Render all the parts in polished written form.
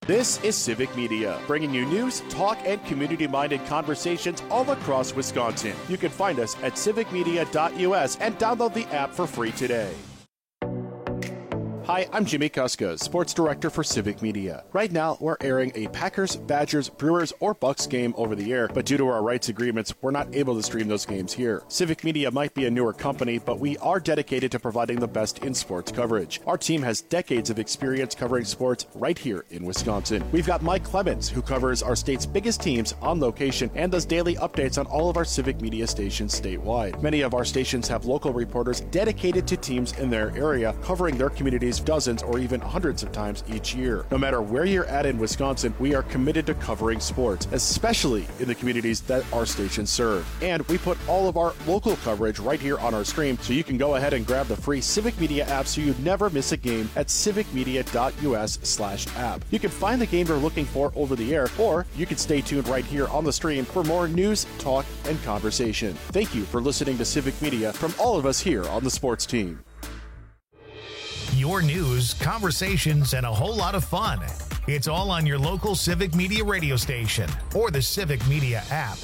This is Civic Media, bringing you news, talk, and community-minded conversations all across Wisconsin. You can find us at civicmedia.us and download the app for free today. Hi, I'm Jimmy Kuska, Sports Director for Civic Media. Right now, we're airing a Packers, Badgers, Brewers, or Bucks game over the air, but due to our rights agreements, we're not able to stream those games here. Civic Media might be a newer company, but we are dedicated to providing the best in sports coverage. Our team has decades of experience covering sports right here in Wisconsin. We've got Mike Clemens, who covers our state's biggest teams on location and does daily updates on all of our Civic Media stations statewide. Many of our stations have local reporters dedicated to teams in their area, covering their communities dozens or even hundreds of times each year. No matter where you're at in Wisconsin, we are committed to covering sports, especially in the communities that our stations serve. And we put all of our local coverage right here on our stream, so you can go ahead and grab the free Civic Media app so you never miss a game at civicmedia.us/app. You can find the game you're looking for over the air, or you can stay tuned right here on the stream for more news, talk, and conversation. Thank you for listening to Civic Media from all of us here on the sports team. Your news, conversations, and a whole lot of fun. It's all on your local Civic Media radio station or the Civic Media app.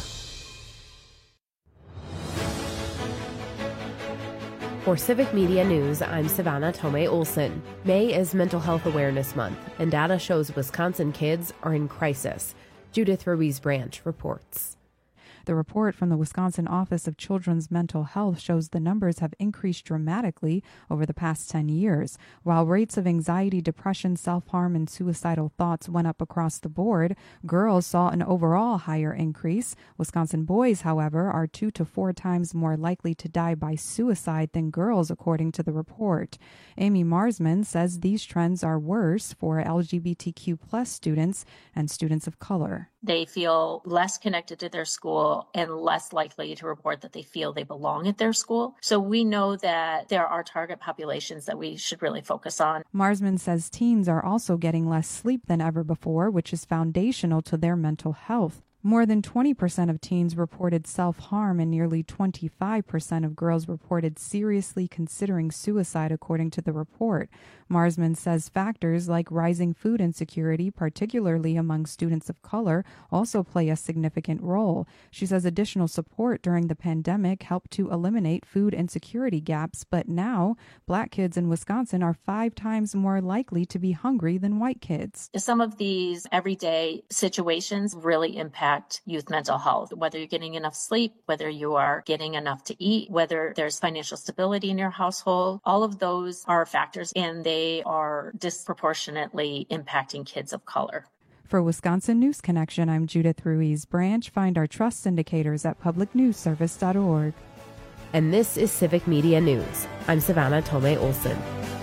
For Civic Media News, I'm Savannah Tomei-Olson. May is Mental Health Awareness Month, and data shows Wisconsin kids are in crisis. Judith Ruiz-Branch reports. The report from the Wisconsin Office of Children's Mental Health shows the numbers have increased dramatically over the past 10 years. While rates of anxiety, depression, self-harm, and suicidal thoughts went up across the board, girls saw an overall higher increase. Wisconsin boys, however, are 2 to 4 times more likely to die by suicide than girls, according to the report. Amy Marsman says these trends are worse for LGBTQ+ students and students of color. They feel less connected to their school and less likely to report that they feel they belong at their school. So we know that there are target populations that we should really focus on. Marsman says teens are also getting less sleep than ever before, which is foundational to their mental health. More than 20% of teens reported self-harm and nearly 25% of girls reported seriously considering suicide, according to the report. Marsman says factors like rising food insecurity, particularly among students of color, also play a significant role. She says additional support during the pandemic helped to eliminate food insecurity gaps, but now Black kids in Wisconsin are 5 times more likely to be hungry than white kids. Some of these everyday situations really impact youth mental health, whether you're getting enough sleep, whether you are getting enough to eat, whether there's financial stability in your household. All of those are factors, and they are disproportionately impacting kids of color. For Wisconsin News Connection, I'm Judith Ruiz-Branch. Find our trust indicators at publicnewsservice.org. And this is Civic Media News. I'm Savannah Tomei-Olson.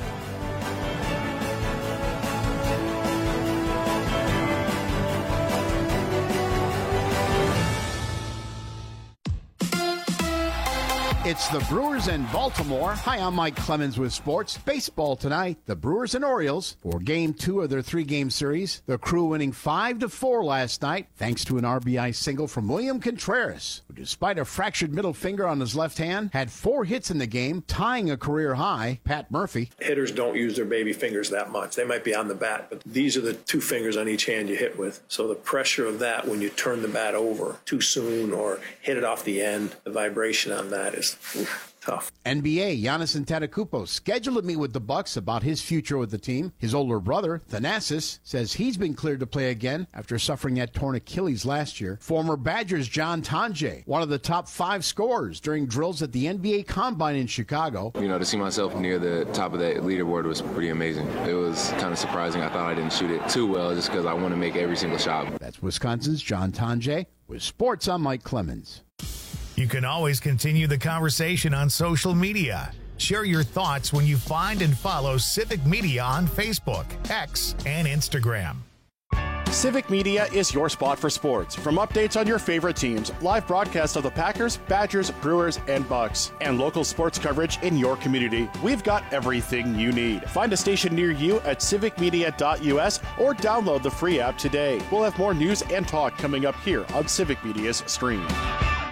It's the Brewers and Baltimore. Hi, I'm Mike Clemens with sports. Baseball tonight, the Brewers and Orioles for Game 2 of their 3-game series. The Crew winning 5-4 last night, thanks to an RBI single from William Contreras, who, despite a fractured middle finger on his left hand, had 4 hits in the game, tying a career high. Pat Murphy. Hitters don't use their baby fingers that much. They might be on the bat, but these are the 2 fingers on each hand you hit with. So the pressure of that when you turn the bat over too soon or hit it off the end, the vibration on that is tough. NBA, Giannis Antetokounmpo scheduled to meet with the Bucks about his future with the team. His older brother, Thanasis, says he's been cleared to play again after suffering that torn Achilles last year. Former Badgers John Tonje, one of the top 5 scorers during drills at the NBA Combine in Chicago. To see myself near the top of that leaderboard was pretty amazing. It was kind of surprising. I thought I didn't shoot it too well just because I want to make every single shot. That's Wisconsin's John Tonje. With sports, I'm Mike Clemens. You can always continue the conversation on social media. Share your thoughts when you find and follow Civic Media on Facebook, X, and Instagram. Civic Media is your spot for sports. From updates on your favorite teams, live broadcasts of the Packers, Badgers, Brewers, and Bucks, and local sports coverage in your community, we've got everything you need. Find a station near you at civicmedia.us or download the free app today. We'll have more news and talk coming up here on Civic Media's stream.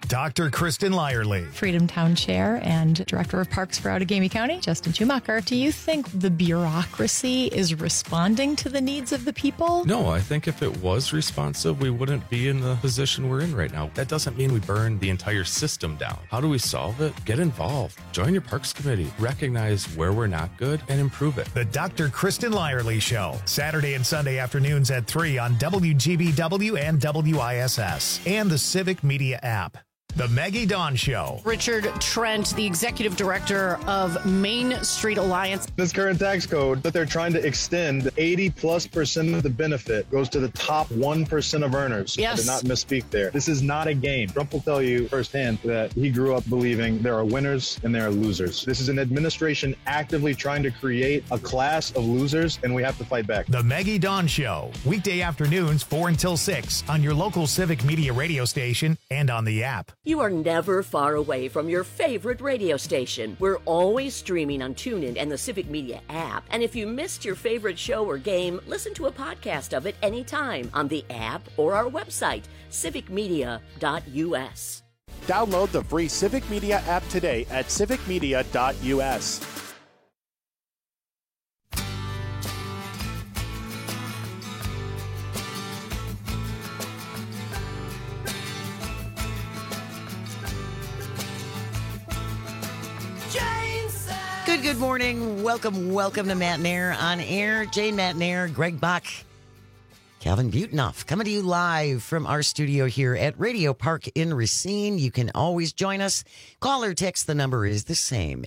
Dr. Kristen Lyerly. Freedom Town Chair and Director of Parks for Outagamie County, Justin Schumacher. Do you think the bureaucracy is responding to the needs of the people? No, I think if it was responsive, we wouldn't be in the position we're in right now. That doesn't mean we burn the entire system down. How do we solve it? Get involved. Join your Parks Committee. Recognize where we're not good and improve it. The Dr. Kristen Lyerly Show. Saturday and Sunday afternoons at 3 on WGBW and WISS and the Civic Media app. The Maggie Dawn Show. Richard Trent, the executive director of Main Street Alliance. This current tax code that they're trying to extend, 80+% of the benefit goes to the top 1% of earners. Yes. I did not misspeak there. This is not a game. Trump will tell you firsthand that he grew up believing there are winners and there are losers. This is an administration actively trying to create a class of losers, and we have to fight back. The Maggie Dawn Show. Weekday afternoons 4 until 6 on your local Civic Media radio station and on the app. You are never far away from your favorite radio station. We're always streaming on TuneIn and the Civic Media app. And if you missed your favorite show or game, listen to a podcast of it anytime on the app or our website, civicmedia.us. Download the free Civic Media app today at civicmedia.us. Good morning. Welcome to Matt Nair on air. Jane Matt Nair, Greg Bach, Calvin Butenoff, coming to you live from our studio here at Radio Park in Racine. You can always join us. Call or text. The number is the same,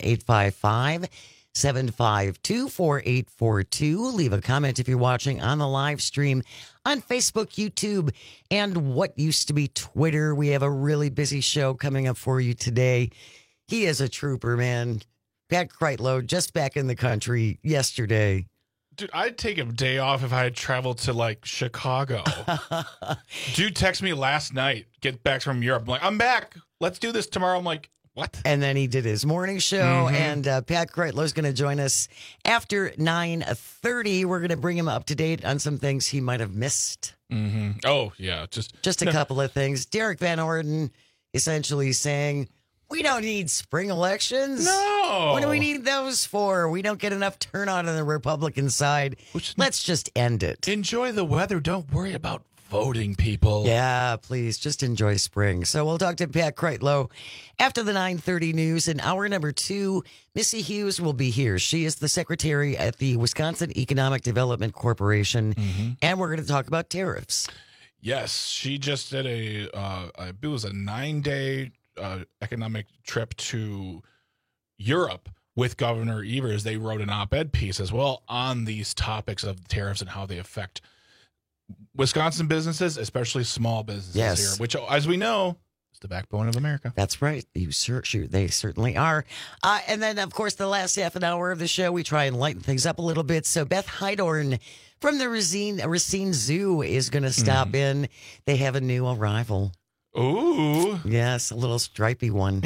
855-752-4842. Leave a comment if you're watching on the live stream on Facebook, YouTube, and what used to be Twitter. We have a really busy show coming up for you today. He is a trooper, man. Pat Kreitlow, just back in the country yesterday. Dude, I'd take a day off if I had traveled to, like, Chicago. Dude texted me last night, get back from Europe. I'm like, I'm back. Let's do this tomorrow. I'm like, what? And then he did his morning show, and Pat Kreitlow's going to join us after 9:30. We're going to bring him up to date on some things he might have missed. Oh, yeah. Just a couple of things. Derek Van Orden essentially saying, we don't need spring elections. No. What do we need those for? We don't get enough turnout on the Republican side. Let's just end it. Enjoy the weather. Don't worry about voting, people. Yeah, please just enjoy spring. So we'll talk to Pat Kreitlow after the 9:30 news. In hour number 2, Missy Hughes will be here. She is the secretary at the Wisconsin Economic Development Corporation, and we're going to talk about tariffs. Yes, she just did it was a 9-day economic trip to Europe with Governor Evers. They wrote an op-ed piece as well on these topics of tariffs and how they affect Wisconsin businesses, especially small businesses here, which, as we know, is the backbone of America. That's right. They certainly are. And then, of course, the last half an hour of the show, we try and lighten things up a little bit. So Beth Heidorn from the Racine Zoo is going to stop in. They have a new arrival. Ooh. Yes, a little stripy one.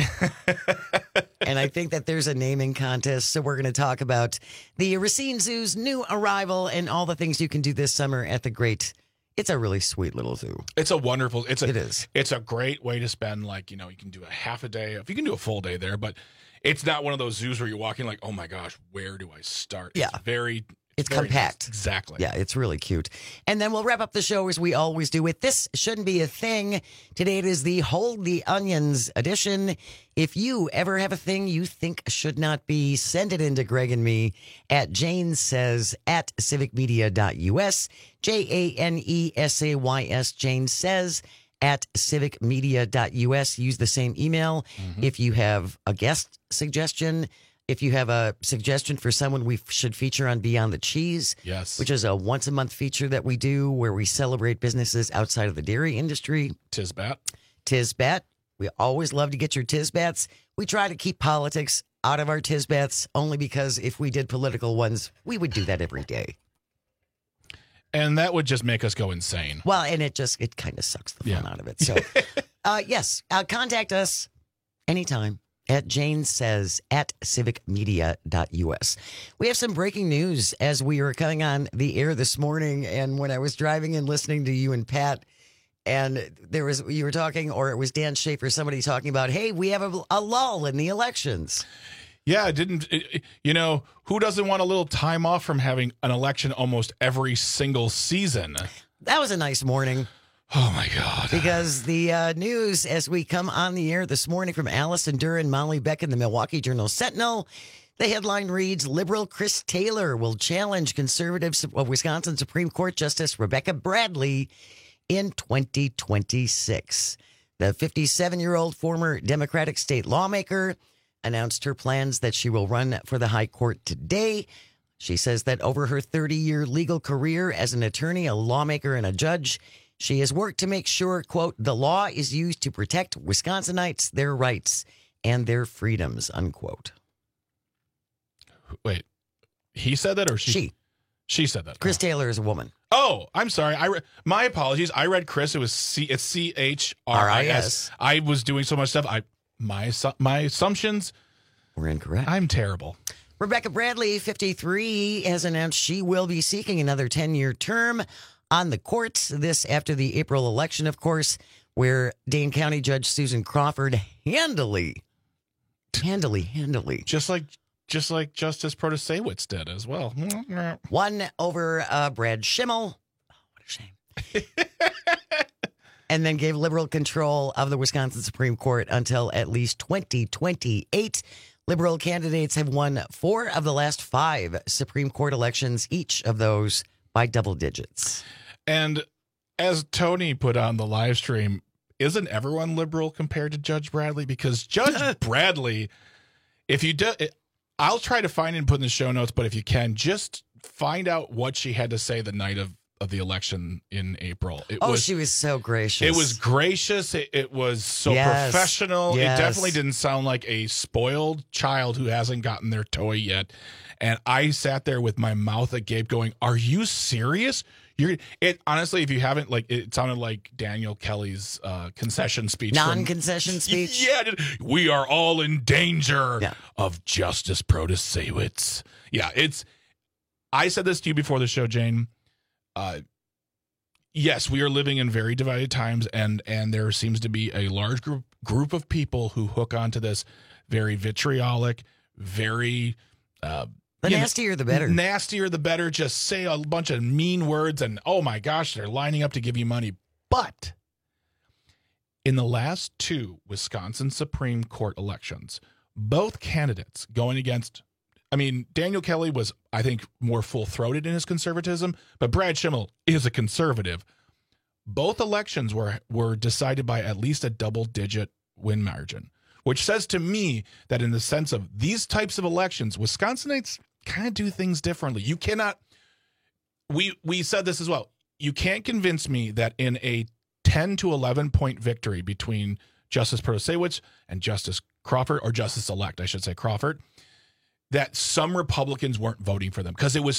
And I think that there's a naming contest, so we're going to talk about the Racine Zoo's new arrival and all the things you can do this summer at the great. It's a really sweet little zoo. It's a wonderful. It is. It's a great way to spend, like, you can do a half a day. If you can do a full day there, but it's not one of those zoos where you're walking like, oh my gosh, where do I start? Yeah. It's very compact. Nice. Exactly. Yeah, it's really cute. And then we'll wrap up the show as we always do with This Shouldn't Be a Thing. Today it is the Hold the Onions edition. If you ever have a thing you think should not be, send it in to Greg and me at janesays@civicmedia.us. JANESAYS, Jane Says @civicmedia.us. Use the same email. If you have a guest suggestion, if you have a suggestion for someone we should feature on Beyond the Cheese, yes, which is a once-a-month feature that we do where we celebrate businesses outside of the dairy industry. Tisbat. We always love to get your Tisbats. We try to keep politics out of our Tisbats only because if we did political ones, we would do that every day. And that would just make us go insane. Well, and it kind of sucks the fun out of it. So, yes, contact us anytime at janesays@civicmedia.us. We have some breaking news as we were coming on the air this morning, and when I was driving and listening to you and Pat, And you were talking, or it was Dan Schaefer, somebody talking about, hey, we have a lull in the elections. Yeah, who doesn't want a little time off from having an election almost every single season? That was a nice morning. Oh, my God. Because the news as we come on the air this morning from Allison Duran, Molly Beck in the Milwaukee Journal-Sentinel, the headline reads, Liberal Chris Taylor will challenge conservative Wisconsin Supreme Court Justice Rebecca Bradley in 2026. The 57-year-old former Democratic state lawmaker announced her plans that she will run for the high court today. She says that over her 30-year legal career as an attorney, a lawmaker, and a judge, she has worked to make sure, quote, the law is used to protect Wisconsinites, their rights, and their freedoms, unquote. Wait, he said that or she? She said that. Chris Taylor is a woman. Oh, I'm sorry. My apologies. I read Chris. It was CHRIS. I was doing so much stuff. My assumptions were incorrect. I'm terrible. Rebecca Bradley, 53, has announced she will be seeking another 10-year term on the courts. This after the April election, of course, where Dane County Judge Susan Crawford handily. Just like Justice Protasiewicz did as well. Won over Brad Schimmel. Oh, what a shame. And then gave liberal control of the Wisconsin Supreme Court until at least 2028. Liberal candidates have won 4 of the last 5 Supreme Court elections, each of those by double digits. And as Tony put on the live stream, isn't everyone liberal compared to Judge Bradley? Because Judge Bradley, if you do, I'll try to find it and put in the show notes, but if you can, just find out what she had to say the night of the election in April. She was so gracious. It was gracious. It was so professional. Yes. It definitely didn't sound like a spoiled child who hasn't gotten their toy yet. And I sat there with my mouth agape going, are you serious? Honestly, if you haven't, it sounded like Daniel Kelly's concession speech. Non-concession speech? Yeah. We are all in danger of Justice Protasiewicz. Yeah, I said this to you before the show, Jane. Yes, we are living in very divided times, and there seems to be a large group of people who hook onto this very vitriolic, very the nastier the better. Nastier the better. Just say a bunch of mean words, and oh my gosh, they're lining up to give you money. But in the last 2 Wisconsin Supreme Court elections, both candidates going against, Daniel Kelly was, I think, more full-throated in his conservatism, but Brad Schimmel is a conservative. Both elections were decided by at least a double-digit win margin, which says to me that in the sense of these types of elections, Wisconsinites kind of do things differently. You cannot, we said this as well, you can't convince me that in a 10 to 11 point victory between Justice Protasiewicz and Justice Crawford, or Justice-elect, I should say, Crawford, that some Republicans weren't voting for them because it was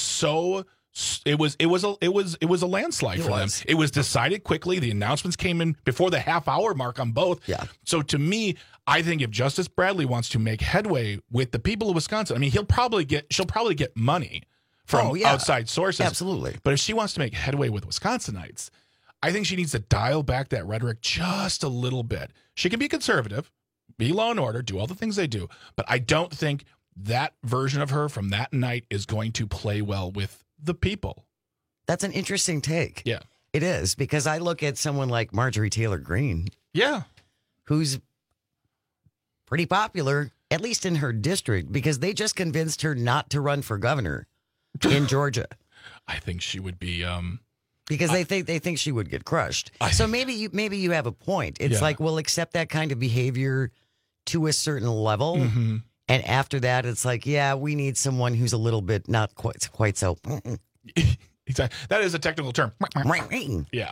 a landslide for them. It was decided quickly. The announcements came in before the half-hour mark on both. Yeah. So to me, I think if Justice Bradley wants to make headway with the people of Wisconsin, she'll probably get money from outside sources. Absolutely. But if she wants to make headway with Wisconsinites, I think she needs to dial back that rhetoric just a little bit. She can be conservative, be law and order, do all the things they do, but I don't think that version of her from that night is going to play well with the people. That's an interesting take. Yeah. It is, because I look at someone like Marjorie Taylor Greene. Yeah. Who's pretty popular, at least in her district, because they just convinced her not to run for governor in Georgia. I think she would be because they think she would get crushed. So maybe you have a point. It's like, we'll accept that kind of behavior to a certain level. Mm-hmm. And after that, it's like, we need someone who's a little bit not quite so. Exactly. That is a technical term. Yeah.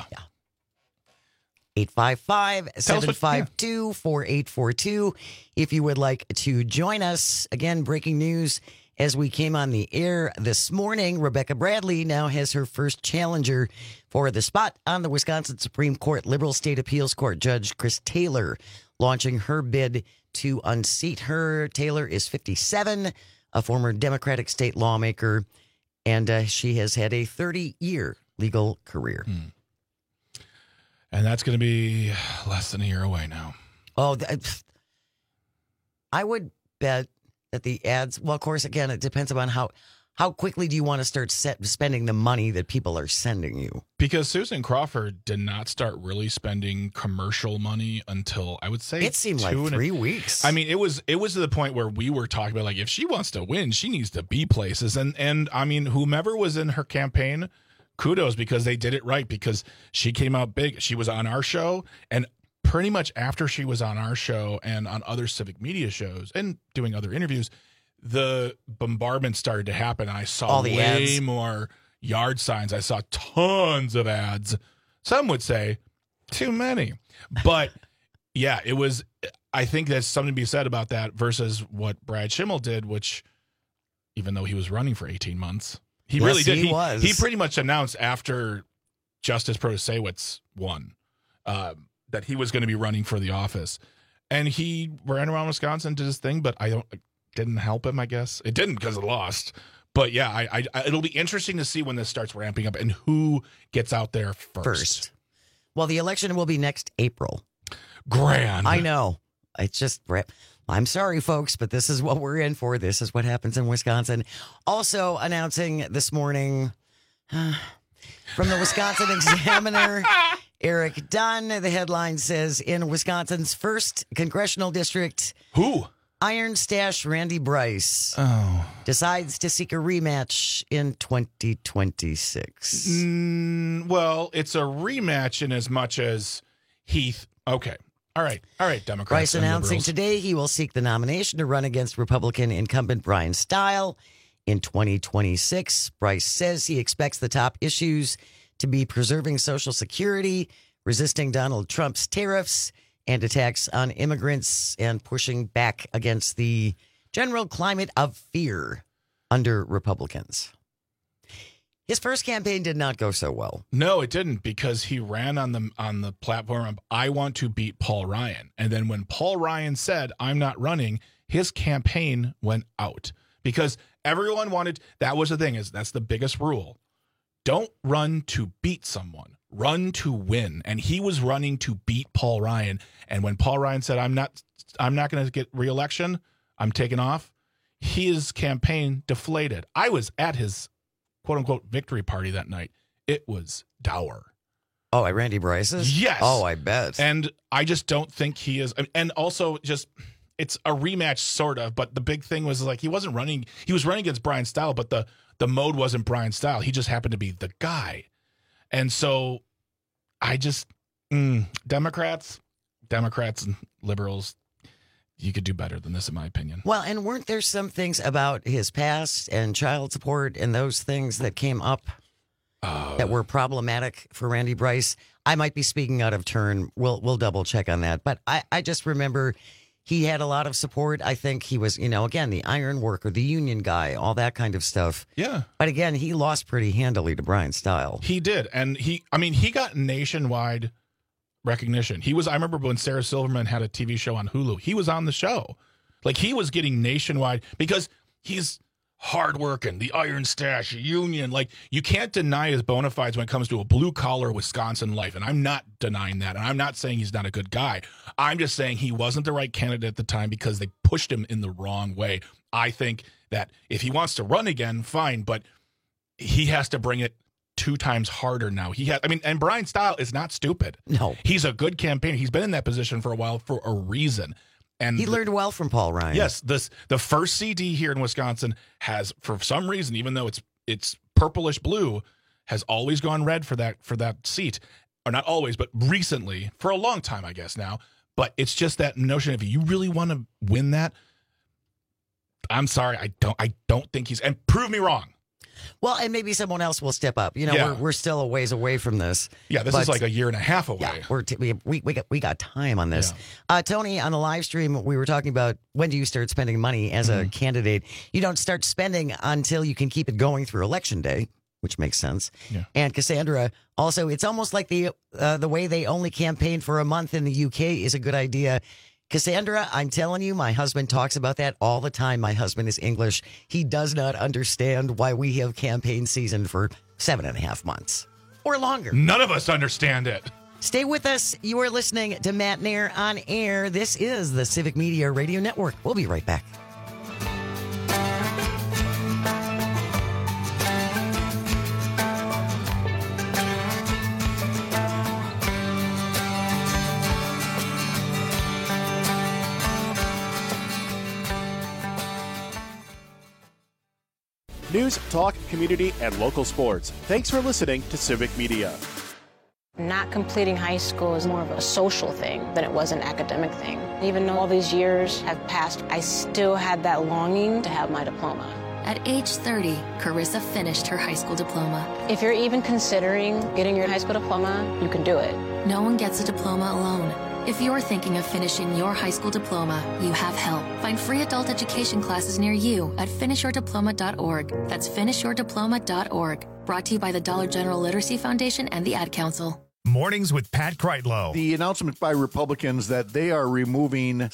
855-752-4842. If you would like to join us. Again, breaking news as we came on the air this morning. Rebecca Bradley now has her first challenger for the spot on the Wisconsin Supreme Court. Liberal State Appeals Court Judge Chris Taylor launching her bid to unseat her. Taylor is 57, a former Democratic state lawmaker, and she has had a 30-year legal career. And that's going to be less than a year away now. Oh, I would bet that the ads, well, of course, again, it depends upon how quickly do you want to start spending the money that people are sending you? Because Susan Crawford did not start really spending commercial money until, I would say, it seemed like 3 weeks. I mean, it was to the point where we were talking about, like, if she wants to win, she needs to be places. And I mean, whomever was in her campaign, kudos, because they did it right, because she came out big. She was on our show, and pretty much after she was on our show and on other civic media shows and doing other interviews, the bombardment started to happen. I saw way ads. More yard signs. I saw tons of ads. Some would say too many. But yeah, it was, I think there's something to be said about that versus what Brad Schimmel did, which, even though he was running for 18 months, he really did. He pretty much announced after Justice Protasiewicz won that he was going to be running for the office. And he ran around Wisconsin, did his thing, but didn't help him, I guess. It didn't because it lost. But yeah, it'll be interesting to see when this starts ramping up and who gets out there first. Well, the election will be next April. Grand. I know. It's just, I'm sorry, folks, but this is what we're in for. This is what happens in Wisconsin. Also announcing this morning from the Wisconsin Examiner, Eric Dunn, the headline says, in Wisconsin's first congressional district, who? Iron Stash Randy Bryce decides to seek a rematch in 2026. Well, it's a rematch in as much as Heath. Okay. All right, Democrats. Bryce announcing liberals today he will seek the nomination to run against Republican incumbent Brian Stile in 2026. Bryce says he expects the top issues to be preserving Social Security, resisting Donald Trump's tariffs, and attacks on immigrants, and pushing back against the general climate of fear under Republicans. His first campaign did not go so well. No, it didn't, because he ran on the platform of, I want to beat Paul Ryan. And then when Paul Ryan said, I'm not running, his campaign went out. Because everyone wanted, that was the thing, that's the biggest rule. Don't run to beat someone. Run to win. And he was running to beat Paul Ryan. And when Paul Ryan said, I'm not going to get re-election, I'm taking off, his campaign deflated. I was at his quote-unquote victory party that night. It was dour. Oh, at Randy Bryce's? Yes. Oh, I bet. And I just don't think he is. And also, just, it's a rematch, sort of. But the big thing was, like, he wasn't running. He was running against Brian Stile, but the mode wasn't Brian Stile. He just happened to be the guy. And so I just, Democrats and liberals, you could do better than this, in my opinion. Well, and weren't there some things about his past and child support and those things that came up that were problematic for Randy Bryce? I might be speaking out of turn. We'll double check on that. But I just remember he had a lot of support. I think he was, again, the iron worker, the union guy, all that kind of stuff. Yeah. But again, he lost pretty handily to Brian Stile. He did. And he got nationwide recognition. I remember when Sarah Silverman had a TV show on Hulu, he was on the show. Like, he was getting nationwide because he's hard working, the Iron Stash, union. Like, you can't deny his bona fides when it comes to a blue collar Wisconsin life. And I'm not denying that. And I'm not saying he's not a good guy. I'm just saying he wasn't the right candidate at the time because they pushed him in the wrong way. I think that if he wants to run again, fine, but he has to bring it 2 times harder now. And Brian Stile is not stupid. No. He's a good campaigner. He's been in that position for a while for a reason. And he learned well from Paul Ryan. Yes, the first CD here in Wisconsin has, for some reason, even though it's purplish blue, has always gone red for that seat. Or not always, but recently, for a long time, I guess now. But it's just that notion, if you really want to win that, I'm sorry, I don't think he's, and prove me wrong. Well, and maybe someone else will step up. We're still a ways away from this. Yeah, this is like a year and a half away. Yeah, we got time on this. Yeah. Tony, on the live stream, we were talking about, when do you start spending money as a candidate? You don't start spending until you can keep it going through Election Day, which makes sense. Yeah. And Cassandra, also, it's almost like the way they only campaign for a month in the UK is a good idea. Cassandra, I'm telling you, my husband talks about that all the time. My husband is English. He does not understand why we have campaign season for 7.5 months or longer. None of us understand it. Stay with us. You are listening to Matt Nair on Air. This is the Civic Media Radio Network. We'll be right back. News, talk, community, and local sports. Thanks for listening to Civic Media. Not completing high school is more of a social thing than it was an academic thing. Even though all these years have passed, I still had that longing to have my diploma. At age 30, Carissa finished her high school diploma. If you're even considering getting your high school diploma, you can do it. No one gets a diploma alone. If you're thinking of finishing your high school diploma, you have help. Find free adult education classes near you at finishyourdiploma.org. That's finishyourdiploma.org. Brought to you by the Dollar General Literacy Foundation and the Ad Council. Mornings with Pat Kreitlow. The announcement by Republicans that they are removing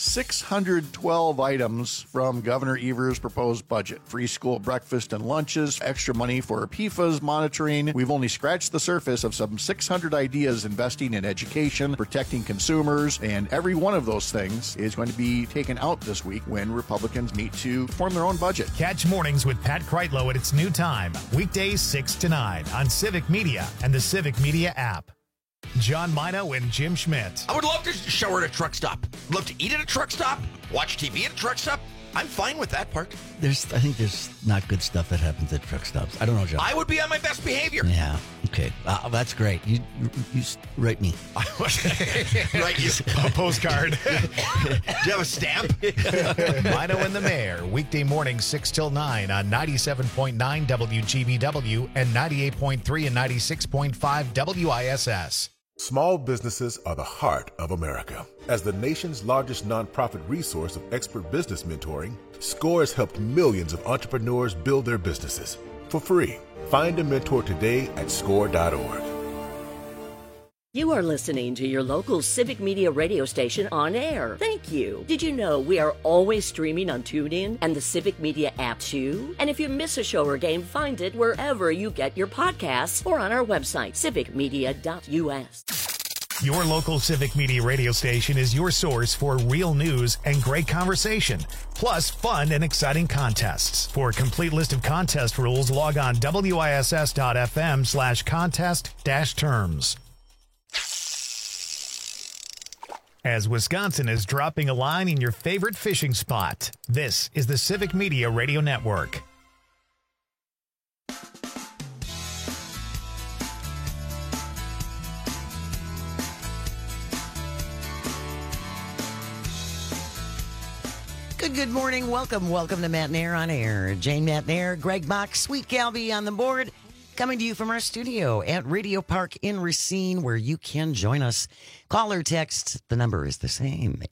612 items from Governor Evers' proposed budget. Free school breakfast and lunches, extra money for PFAS monitoring. We've only scratched the surface of some 600 ideas investing in education, protecting consumers, and every one of those things is going to be taken out this week when Republicans meet to form their own budget. Catch Mornings with Pat Kreitlow at its new time, weekdays 6 to 9 on Civic Media and the Civic Media app. John Mino and Jim Schmidt. I would love to shower at a truck stop. Love to eat at a truck stop. Watch TV at a truck stop. I'm fine with that part. I think there's not good stuff that happens at truck stops. I don't know, John. I would be on my best behavior. Yeah. Okay. That's great. You write me. Write you a postcard. Do you have a stamp? Mino and the Mayor, weekday mornings 6 till 9 on 97.9 WGBW and 98.3 and 96.5 WISS. Small businesses are the heart of America. As the nation's largest nonprofit resource of expert business mentoring, SCORE has helped millions of entrepreneurs build their businesses for free. Find a mentor today at score.org. You are listening to your local Civic Media radio station on air. Thank you. Did you know we are always streaming on TuneIn and the Civic Media app too? And if you miss a show or game, find it wherever you get your podcasts or on our website, civicmedia.us. Your local Civic Media radio station is your source for real news and great conversation, plus fun and exciting contests. For a complete list of contest rules, log on wiss.fm/contest-terms. As Wisconsin is dropping a line in your favorite fishing spot, this is the Civic Media Radio Network. Good morning. Welcome to Matt Nair on Air. Jane Matt Nair, Greg Bach, Sweet Galby on the board. Coming to you from our studio at Radio Park in Racine, where you can join us. Call or text. The number is the same,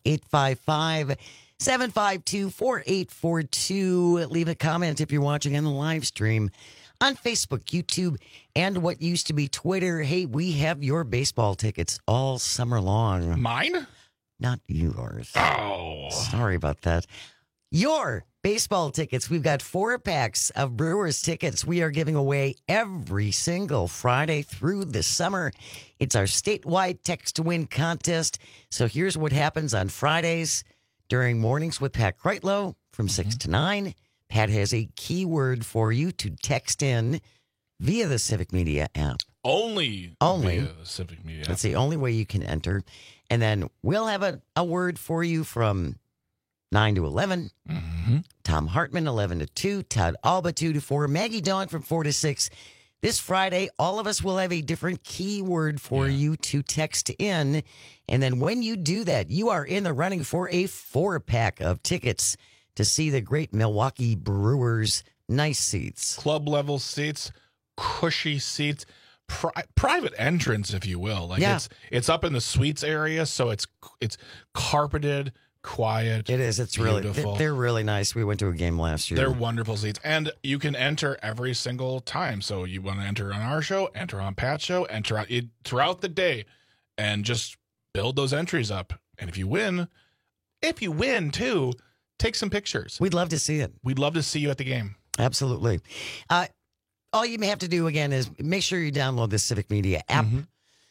855-752-4842. Leave a comment if you're watching on the live stream on Facebook, YouTube, and what used to be Twitter. Hey, we have your baseball tickets all summer long. Mine? Not yours. Oh. Sorry about that. Your baseball tickets. We've got 4 packs of Brewers tickets we are giving away every single Friday through the summer. It's our statewide text to win contest. So here's what happens on Fridays during Mornings with Pat Kreitlow from 6 to 9. Pat has a keyword for you to text in via the Civic Media app. Only via the Civic Media app. That's the only way you can enter. And then we'll have a word for you from 9 to 11. Mm-hmm. Tom Hartman, 11 to 2. Todd Alba, 2 to 4. Maggie Dawn from 4 to 6. This Friday, all of us will have a different keyword for you to text in. And then when you do that, you are in the running for a 4-pack of tickets to see the great Milwaukee Brewers. Nice seats. Club level seats, cushy seats. Private entrance, if you will. Like it's up in the suites area, so it's carpeted, quiet. It is. It's beautiful. Really they're really nice. We went to a game last year. They're wonderful seats, and you can enter every single time. So you want to enter on our show, enter on Pat's show, enter throughout the day, and just build those entries up. And if you win too, take some pictures. We'd love to see it. We'd love to see you at the game. Absolutely. All you may have to do, again, is make sure you download the Civic Media app. Mm-hmm.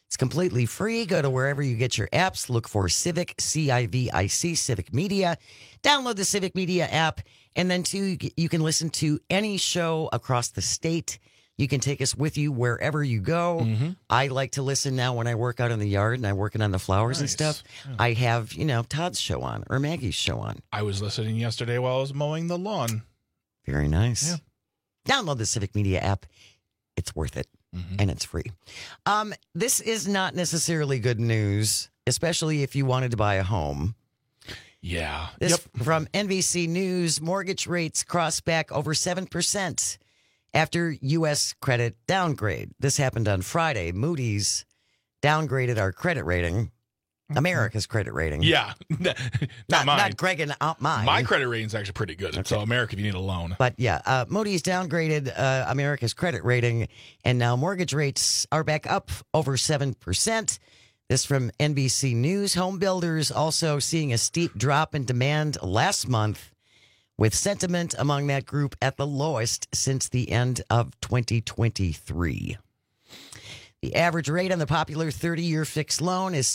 It's completely free. Go to wherever you get your apps. Look for Civic, C-I-V-I-C, Civic Media. Download the Civic Media app. And then, too, you can listen to any show across the state. You can take us with you wherever you go. I like to listen now when I work out in the yard and I'm working on the flowers and stuff. Yeah. I have, Todd's show on or Maggie's show on. I was listening yesterday while I was mowing the lawn. Very nice. Yeah. Download the Civic Media app. It's worth it. And it's free. This is not necessarily good news, especially if you wanted to buy a home. Yeah. This from NBC News. Mortgage rates cross back over 7% after U.S. credit downgrade. This happened on Friday. Moody's downgraded our credit rating. America's credit rating. Yeah. not mine. Not Greg and mine. My credit rating is actually pretty good. Okay. So America, if you need a loan. But yeah, Moody's downgraded America's credit rating, and now mortgage rates are back up over 7%. This from NBC News. Home builders also seeing a steep drop in demand last month, with sentiment among that group at the lowest since the end of 2023. The average rate on the popular 30-year fixed loan is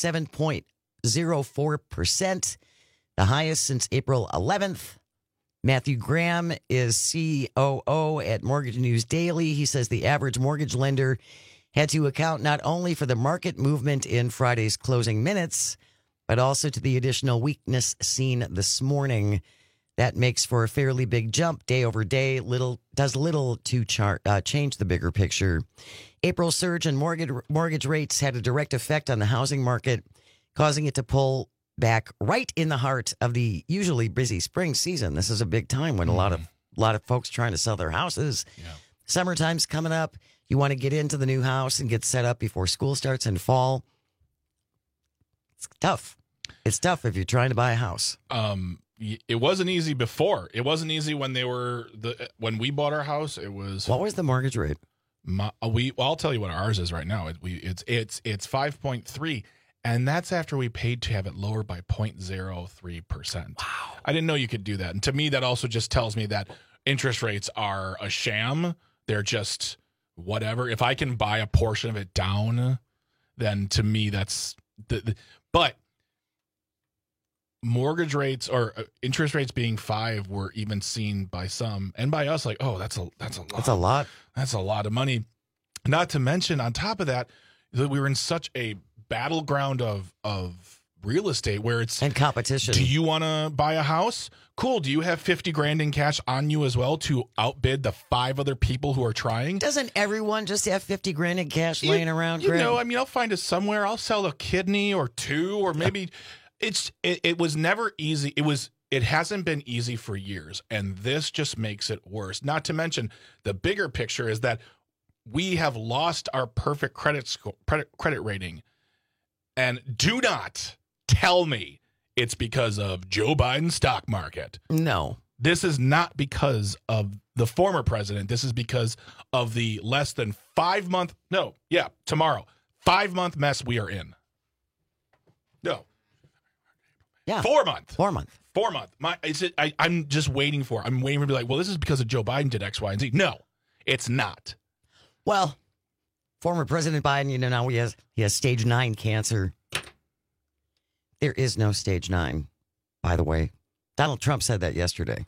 7.04%, the highest since April 11th. Matthew Graham is COO at Mortgage News Daily. He says the average mortgage lender had to account not only for the market movement in Friday's closing minutes, but also to the additional weakness seen this morning. That makes for a fairly big jump day over day. Does little to change the bigger picture. April surge in mortgage rates had a direct effect on the housing market, causing it to pull back right in the heart of the usually busy spring season. This is a big time when a lot of folks trying to sell their houses. Yeah. Summertime's coming up. You want to get into the new house and get set up before school starts in fall. It's tough. It's tough if you're trying to buy a house. It wasn't easy before. It wasn't easy when when we bought our house. It was. What was the mortgage rate? I'll tell you what ours is right now. It's 5.3, and that's after we paid to have it lowered by 0.03%. Wow! I didn't know you could do that, and to me, that also just tells me that interest rates are a sham. They're just whatever. If I can buy a portion of it down, then to me that's but. Mortgage rates or interest rates being 5 were even seen by some and by us like, oh, that's a lot. That's a lot. That's a lot of money. Not to mention, on top of that, we were in such a battleground of real estate where it's and competition. Do you want to buy a house? Cool. Do you have $50,000 in cash on you as well to outbid the 5 other people who are trying? Doesn't everyone just have $50,000 in cash laying around? I'll find it somewhere. I'll sell a kidney or 2 or maybe. Yeah. It was never easy. It hasn't been easy for years, and this just makes it worse. Not to mention the bigger picture is that we have lost our perfect credit rating, and do not tell me it's because of Joe Biden's stock market. No, this is not because of the former president. This is because of the less than 5 month. No, yeah, tomorrow 5 month mess we are in. No. Yeah. 4 month. 4 month. 4 month. I'm just waiting for. I'm waiting to be like, well, this is because of Joe Biden did X, Y, and Z. No, it's not. Well, former President Biden, now he has stage 9 cancer. There is no stage 9, by the way. Donald Trump said that yesterday.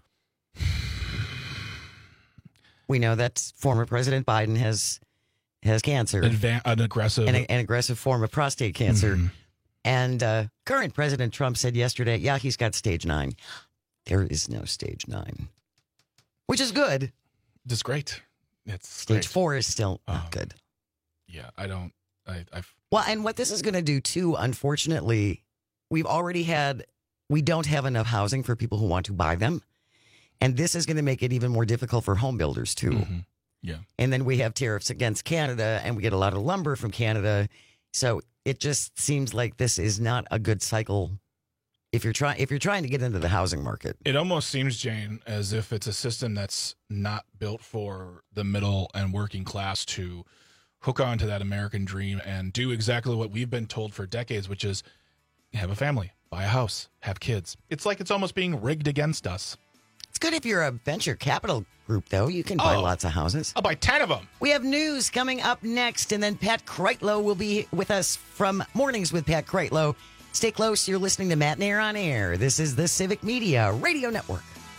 We know that former President Biden has cancer, an aggressive form of prostate cancer. Mm-hmm. And current President Trump said yesterday, yeah, he's got stage 9. There is no stage 9, which is good. That's great. It's stage 4 is still not good. Yeah, I don't. Well, and what this is going to do too, unfortunately, we don't have enough housing for people who want to buy them, and this is going to make it even more difficult for home builders too. Mm-hmm. Yeah, and then we have tariffs against Canada, and we get a lot of lumber from Canada, so. It just seems like this is not a good cycle if you're trying to get into the housing market. It almost seems, Jane, as if it's a system that's not built for the middle and working class to hook on to that American dream and do exactly what we've been told for decades, which is have a family, buy a house, have kids. It's like it's almost being rigged against us. It's good if you're a venture capital group, though. You can buy lots of houses. I'll buy 10 of them. We have news coming up next, and then Pat Kreitlow will be with us from Mornings with Pat Kreitlow. Stay close. You're listening to Matt Nair on Air. This is the Civic Media Radio Network.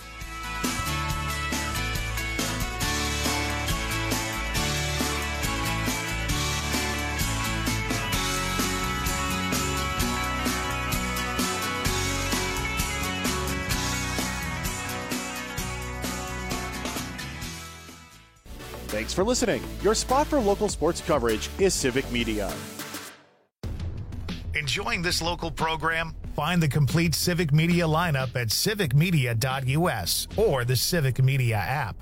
Thanks for listening. Your spot for local sports coverage is Civic Media. Enjoying this local program? Find the complete Civic Media lineup at civicmedia.us or the Civic Media app.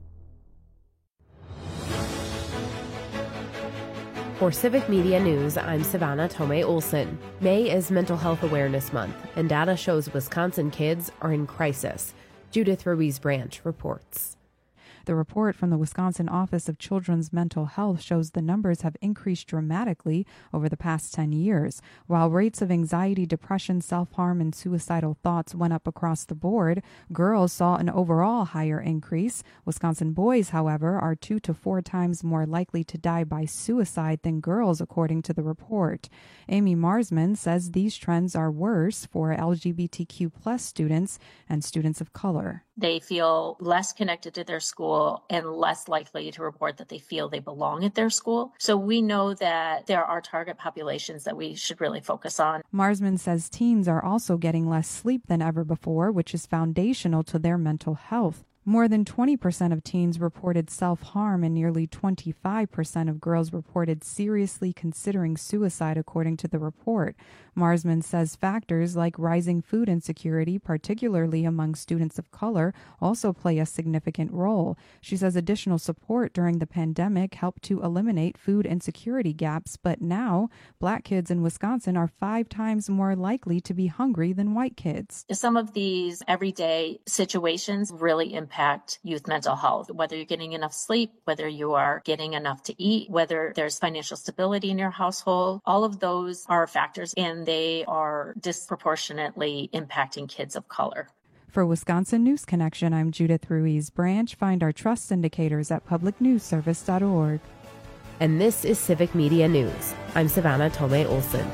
For Civic Media News, I'm Savannah Tomei Olson. May is Mental Health Awareness Month, and data shows Wisconsin kids are in crisis. Judith Ruiz Branch reports. The report from the Wisconsin Office of Children's Mental Health shows the numbers have increased dramatically over the past 10 years. While rates of anxiety, depression, self-harm, and suicidal thoughts went up across the board, girls saw an overall higher increase. Wisconsin boys, however, are 2 to 4 times more likely to die by suicide than girls, according to the report. Amy Marsman says these trends are worse for LGBTQ+ students and students of color. They feel less connected to their school and less likely to report that they feel they belong at their school. So we know that there are target populations that we should really focus on. Marsman says teens are also getting less sleep than ever before, which is foundational to their mental health. More than 20% of teens reported self-harm and nearly 25% of girls reported seriously considering suicide, according to the report. Marsman says factors like rising food insecurity, particularly among students of color, also play a significant role. She says additional support during the pandemic helped to eliminate food insecurity gaps, but now Black kids in Wisconsin are 5 times more likely to be hungry than white kids. Some of these everyday situations really impact youth mental health, whether you're getting enough sleep, whether you are getting enough to eat, whether there's financial stability in your household. All of those are factors, and they are disproportionately impacting kids of color. For Wisconsin News Connection, I'm Judith Ruiz Branch. Find our trust indicators at publicnewsservice.org. And this is Civic Media News. I'm Savannah Tomei Olson.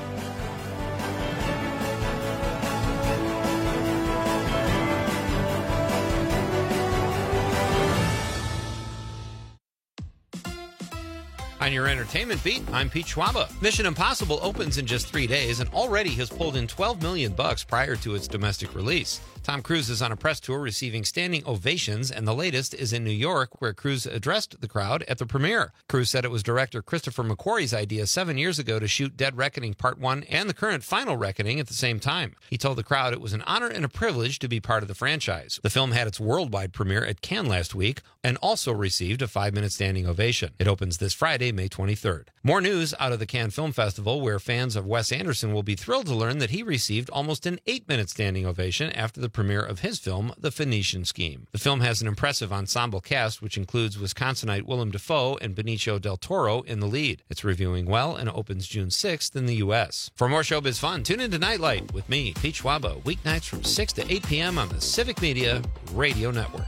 On your entertainment beat, I'm Pete Schwaba. Mission Impossible opens in just 3 days and already has pulled in $12 million prior to its domestic release. Tom Cruise is on a press tour receiving standing ovations, and the latest is in New York, where Cruise addressed the crowd at the premiere. Cruise said it was director Christopher McQuarrie's idea 7 years ago to shoot Dead Reckoning Part 1 and the current Final Reckoning at the same time. He told the crowd it was an honor and a privilege to be part of the franchise. The film had its worldwide premiere at Cannes last week and also received a 5-minute standing ovation. It opens this Friday, May 23rd. More news out of the Cannes Film Festival, where fans of Wes Anderson will be thrilled to learn that he received almost an 8-minute standing ovation after the premiere of his film, The Phoenician Scheme. The film has an impressive ensemble cast, which includes Wisconsinite Willem Dafoe and Benicio del Toro in the lead. It's reviewing well and opens June 6th in the U.S. For more showbiz fun, tune into Nightlight with me, Pete Schwaba, weeknights from 6 to 8 p.m. on the Civic Media Radio Network.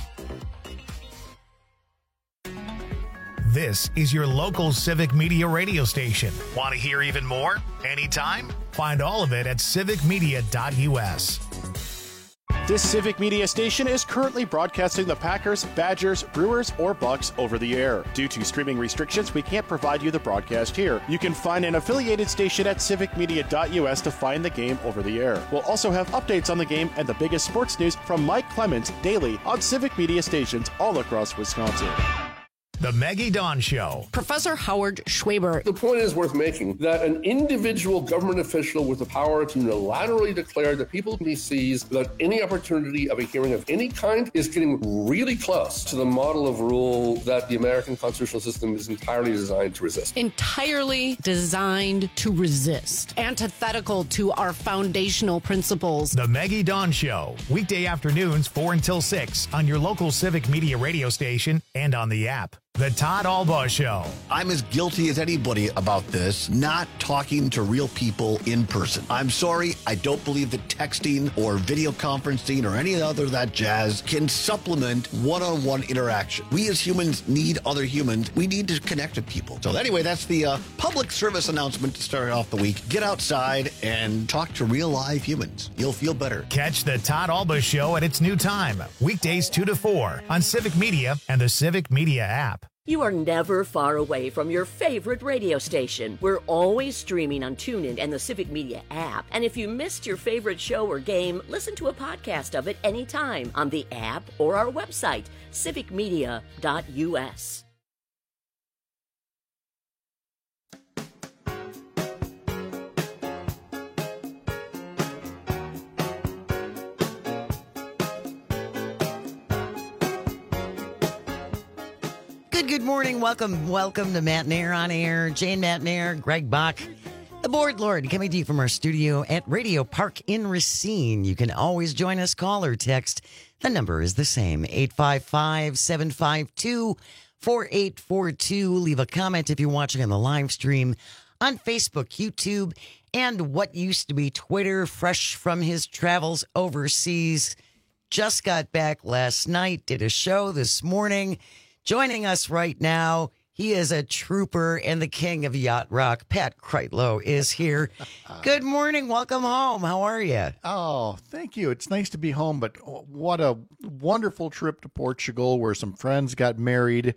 This is your local Civic Media radio station. Want to hear even more? Anytime? Find all of it at civicmedia.us. This Civic Media station is currently broadcasting the Packers, Badgers, Brewers, or Bucks over the air. Due to streaming restrictions, we can't provide you the broadcast here. You can find an affiliated station at civicmedia.us to find the game over the air. We'll also have updates on the game and the biggest sports news from Mike Clemens daily on Civic Media stations all across Wisconsin. The Maggie Dawn Show. Professor Howard Schwaber. The point is worth making that an individual government official with the power to unilaterally declare that people he sees without any opportunity of a hearing of any kind is getting really close to the model of rule that the American constitutional system is entirely designed to resist. Entirely designed to resist. Antithetical to our foundational principles. The Maggie Dawn Show. Weekday afternoons 4 until 6 on your local Civic Media radio station and on the app. The Todd Albaugh Show. I'm as guilty as anybody about this, not talking to real people in person. I'm sorry, I don't believe that texting or video conferencing or any other of that jazz can supplement one-on-one interaction. We as humans need other humans. We need to connect with people. So anyway, that's the public service announcement to start off the week. Get outside and talk to real live humans. You'll feel better. Catch the Todd Albaugh Show at its new time, weekdays 2 to 4 on Civic Media and the Civic Media app. You are never far away from your favorite radio station. We're always streaming on TuneIn and the Civic Media app. And if you missed your favorite show or game, listen to a podcast of it anytime on the app or our website, civicmedia.us. Good morning. Welcome to Matt Nair on Air. Jane Matt Nair, Greg Bach, the Board Lord, coming to you from our studio at Radio Park in Racine. You can always join us, call or text. The number is the same, 855-752-4842. Leave a comment if you're watching on the live stream on Facebook, YouTube, and what used to be Twitter, fresh from his travels overseas. Just got back last night, did a show this morning. Joining us right now, he is a trooper and the king of yacht rock. Pat Kreitlow is here. Good morning. Welcome home. How are you? Oh, thank you. It's nice to be home, but what a wonderful trip to Portugal where some friends got married.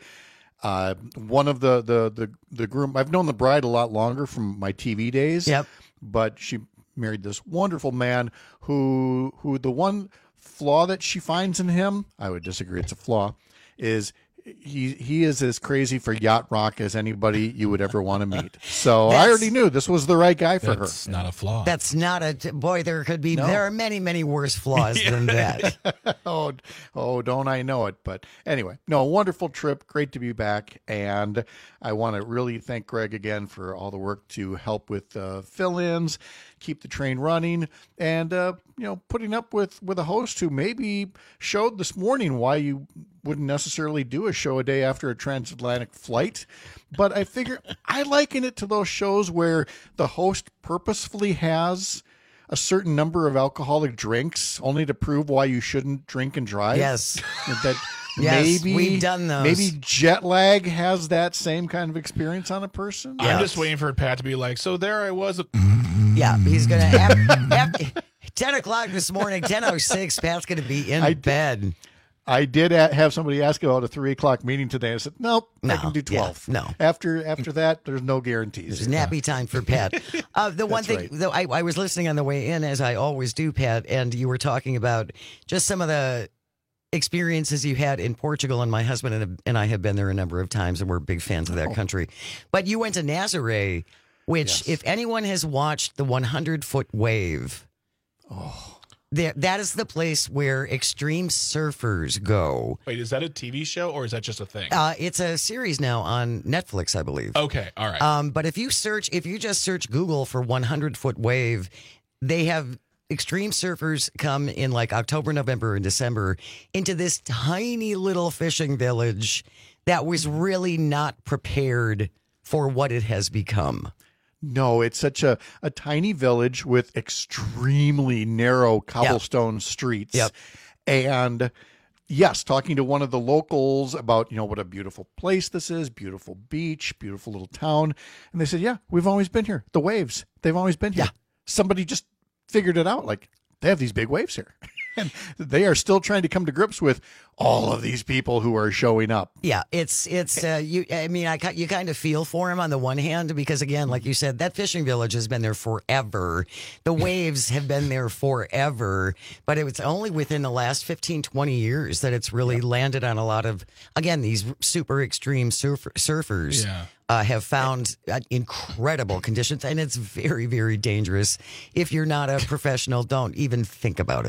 One of the groom, I've known the bride a lot longer from my TV days. Yep. But she married this wonderful man who the one flaw that she finds in him, I would disagree it's a flaw, is he is as crazy for yacht rock as anybody you would ever want to meet. So I already knew this was the right guy for her. That's not a flaw. That's not boy. There could be. No. There are many worse flaws than that. Oh, don't I know it? But anyway, no, wonderful trip. Great to be back, and I want to really thank Greg again for all the work to help with fill-ins, keep the train running, and putting up with a host who maybe showed this morning why you wouldn't necessarily do a show a day after a transatlantic flight. But I figure I liken it to those shows where the host purposefully has a certain number of alcoholic drinks only to prove why you shouldn't drink and drive. Yes. That yes, we've done those. Maybe jet lag has that same kind of experience on a person. I'm just waiting for Pat to be like, so there I was. Yeah, he's going to have 10 o'clock this morning, 10:06, Pat's going to be in bed. I did have somebody ask about a 3 o'clock meeting today. I said, nope, I can do 12. Yeah, no. After that, there's no guarantees. There's nappy time for Pat. The one thing, though, I was listening on the way in, as I always do, Pat, and you were talking about just some of the experiences you had in Portugal, and my husband and I have been there a number of times, and we're big fans of that country. But you went to Nazaré, which, if anyone has watched the 100-foot wave, that is the place where extreme surfers go. Wait, is that a TV show or is that just a thing? It's a series now on Netflix, I believe. Okay, all right. But if you just search Google for 100-foot wave, they have extreme surfers come in like October, November, and December into this tiny little fishing village that was really not prepared for what it has become. No, it's such a tiny village with extremely narrow cobblestone streets. Yep. And yes, talking to one of the locals about, what a beautiful place this is, beautiful beach, beautiful little town. And they said, yeah, we've always been here. The waves, they've always been here. Yeah. Somebody just figured it out. Like, they have these big waves here. And they are still trying to come to grips with all of these people who are showing up. Yeah, you kind of feel for him on the one hand, because again, like you said, that fishing village has been there forever. The waves have been there forever, but it was only within the last 15, 20 years that it's really landed on a lot of, again, these super extreme surfers. Yeah. Have found incredible conditions, and it's very, very dangerous. If you're not a professional, don't even think about it.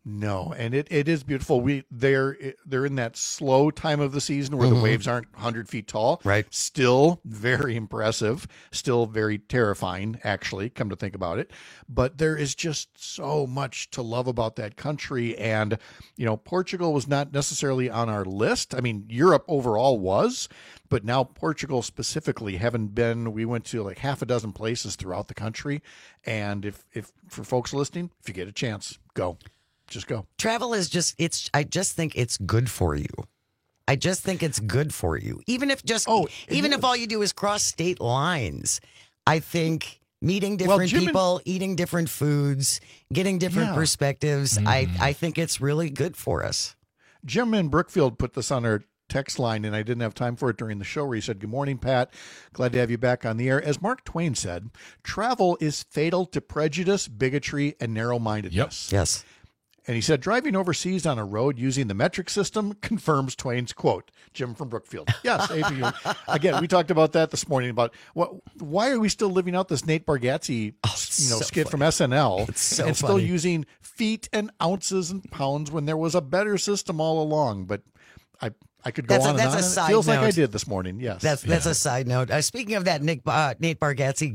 No, and it is beautiful. They're in that slow time of the season where the waves aren't 100 feet tall. Right. Still very impressive. Still very terrifying, actually, come to think about it. But there is just so much to love about that country. And, Portugal was not necessarily on our list. I mean, Europe overall was, but now Portugal specifically, we went to like half a dozen places throughout the country. And if for folks listening, if you get a chance, go. Just go. Travel is I just think it's good for you. I just think it's good for you. Even if all you do is cross state lines, I think meeting different people, eating different foods, getting different perspectives, I think it's really good for us. Jim in Brookfield put this on our text line, and I didn't have time for it during the show, where he said, "Good morning, Pat. Glad to have you back on the air." As Mark Twain said, travel is fatal to prejudice, bigotry, and narrow-mindedness. Yep. Yes. And he said, driving overseas on a road using the metric system confirms Twain's quote. Jim from Brookfield. Yes. Again, we talked about that this morning, about why are we still living out this Nate Bargatze skit from SNL and still using feet and ounces and pounds when there was a better system all along. But I could go on and on. It feels like I did this morning. Yes. That's a side note. Speaking of that Nate Bargatze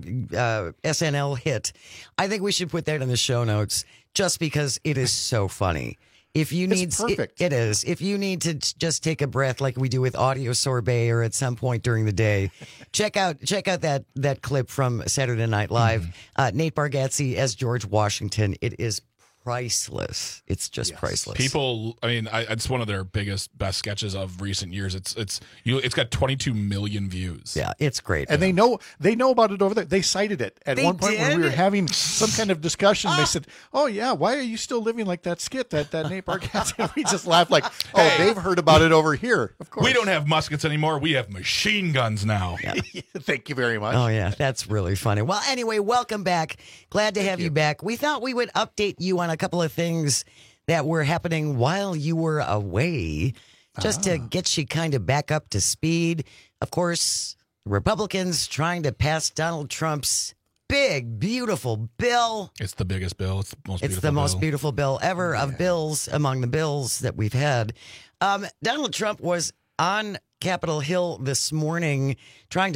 SNL hit, I think we should put that in the show notes just because it is so funny. If you need, perfect. It is. If you need to just take a breath like we do with Audio Sorbet or at some point during the day, check out that clip from Saturday Night Live. Nate Bargatze as George Washington. It is priceless. It's just priceless. People, it's one of their best sketches of recent years. It's got 22 million views. Yeah, it's great. And they know about it over there. They cited it at one point when we were having some kind of discussion. They said, "Oh yeah, why are you still living like that skit that Nate Bargatze?" And we just laughed like, "Oh, they've heard about it over here." Of course, we don't have muskets anymore. We have machine guns now. Yeah. Thank you very much. Oh yeah, that's really funny. Well, anyway, welcome back. Glad to have you back. We thought we would update you on a couple of things that were happening while you were away, just to get you kind of back up to speed. Of course, Republicans trying to pass Donald Trump's big, beautiful bill. It's the biggest bill. It's the most beautiful bill ever of bills among the bills that we've had. Donald Trump was on Capitol Hill this morning trying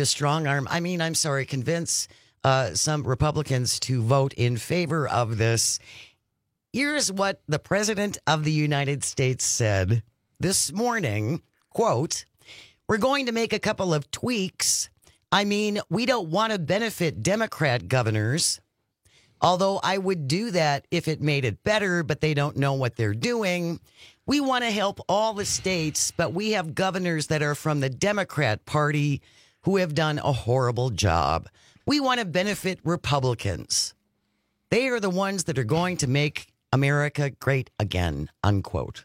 to convince some Republicans to vote in favor of this. Here's what the President of the United States said this morning, quote, "We're going to make a couple of tweaks. We don't want to benefit Democrat governors, although I would do that if it made it better, but they don't know what they're doing. We want to help all the states, but we have governors that are from the Democrat Party who have done a horrible job. We want to benefit Republicans. They are the ones that are going to make America great again," unquote.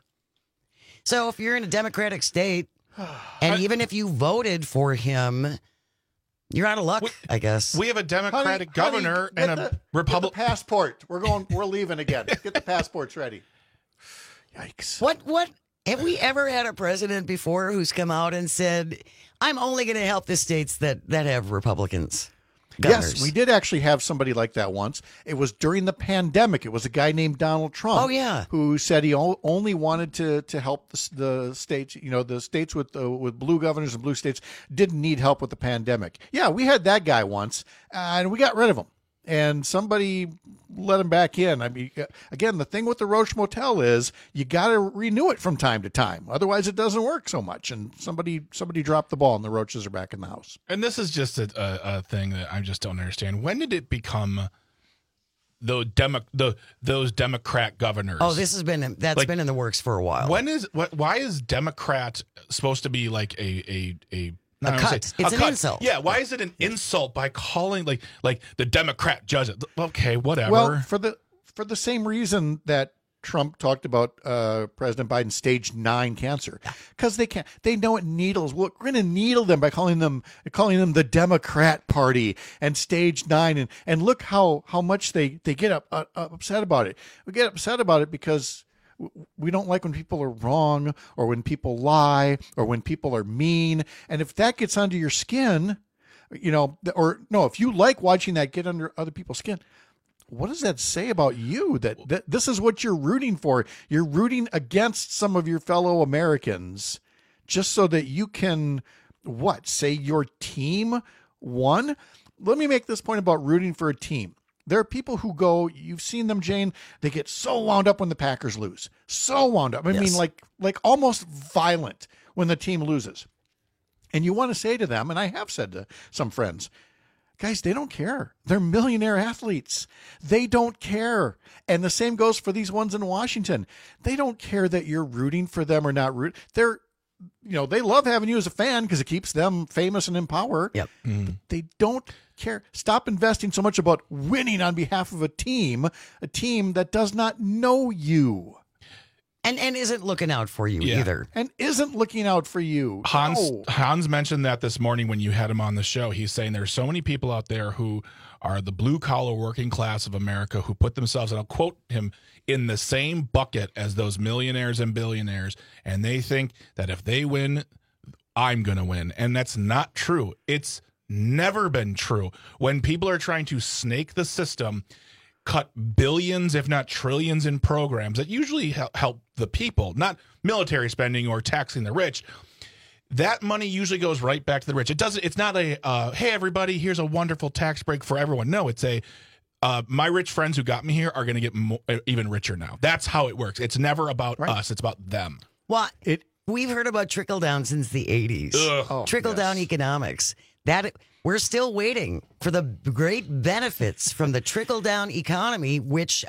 So if you're in a Democratic state, and even if you voted for him, you're out of luck, I guess. We have a Democratic governor and a Republican passport. We're leaving again. Get the passports ready. Yikes. What have we ever had a president before who's come out and said, "I'm only going to help the states that have Republicans"? Governors. Yes, we did actually have somebody like that once. It was during the pandemic. It was a guy named Donald Trump. Oh, yeah. Who said he only wanted to help the states. The states with blue governors and blue states didn't need help with the pandemic. Yeah, we had that guy once, and we got rid of him. And somebody let him back in. Again, the thing with the Roach Motel is you got to renew it from time to time. Otherwise, it doesn't work so much. And somebody dropped the ball, and the Roaches are back in the house. And this is just a thing that I just don't understand. When did it become those Democrat governors? Oh, been in the works for a while. Why is Democrat supposed to be like a cut. It's an insult. Yeah, why is it an insult by calling like the Democrat judge? Okay, whatever. Well, for the same reason that Trump talked about President Biden's stage 9 cancer, because they know it needles. We're going to needle them by calling them the Democrat Party and stage 9, and look how much they get upset about it. We get upset about it because we don't like when people are wrong, or when people lie, or when people are mean. And if that gets under your skin, if you like watching that get under other people's skin, what does that say about you? That this is what you're rooting for. You're rooting against some of your fellow Americans just so that you can, say your team won? Let me make this point about rooting for a team. There are people who go, you've seen them, Jane, they get so wound up when the Packers lose. So wound up. I mean, like almost violent when the team loses. And you want to say to them, and I have said to some friends, guys, they don't care. They're millionaire athletes. They don't care. And the same goes for these ones in Washington. They don't care that you're rooting for them or not rooting. They love having you as a fan because it keeps them famous and in power. Yep. They don't care. Stop investing so much about winning on behalf of a team that does not know you. And isn't looking out for you either. And isn't looking out for you. Hans mentioned that this morning when you had him on the show. He's saying there's so many people out there who are the blue-collar working class of America who put themselves, and I'll quote him, in the same bucket as those millionaires and billionaires, and they think that if they win, I'm going to win. And that's not true. It's never been true. When people are trying to snake the system, cut billions, if not trillions, in programs that usually help the people, not military spending or taxing the rich, that money usually goes right back to the rich. It's not a, hey, everybody, here's a wonderful tax break for everyone. No, it's a, my rich friends who got me here are going to get even richer now. That's how it works. It's never about us. It's about them. Well, we've heard about trickle-down since the 80s. Trickle-down economics. We're still waiting for the great benefits from the trickle-down economy, which,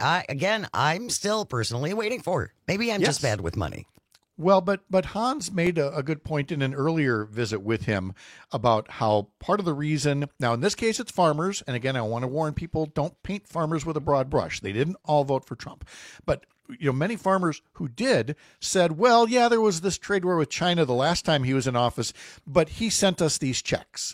I'm still personally waiting for. Maybe I'm just bad with money. Well, but Hans made a good point in an earlier visit with him about how part of the reason, now in this case it's farmers, and again I want to warn people, don't paint farmers with a broad brush. They didn't all vote for Trump. But many farmers who did said, well, yeah, there was this trade war with China the last time he was in office, but he sent us these checks.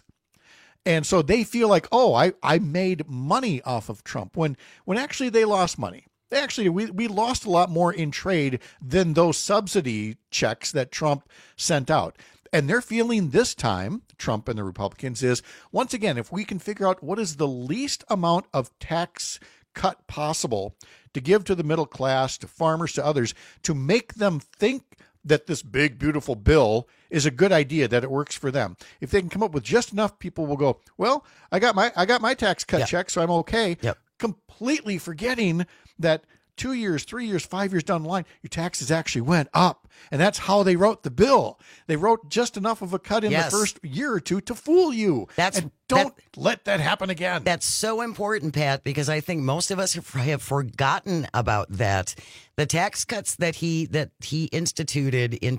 And so they feel like, I made money off of Trump, when actually they lost money. Actually, we lost a lot more in trade than those subsidy checks that Trump sent out. And their feeling this time, Trump and the Republicans, is, once again, if we can figure out what is the least amount of tax cut possible to give to the middle class, to farmers, to others, to make them think that this big, beautiful bill is a good idea, that it works for them. If they can come up with just enough, people will go, well, I got my tax cut check, so I'm okay. Yep. Completely forgetting that 2 years, 3 years, 5 years down the line, your taxes actually went up. And that's how they wrote the bill. They wrote just enough of a cut in the first year or two to fool you. Don't let that happen again. That's so important, Pat, because I think most of us have forgotten about that. The tax cuts that he instituted in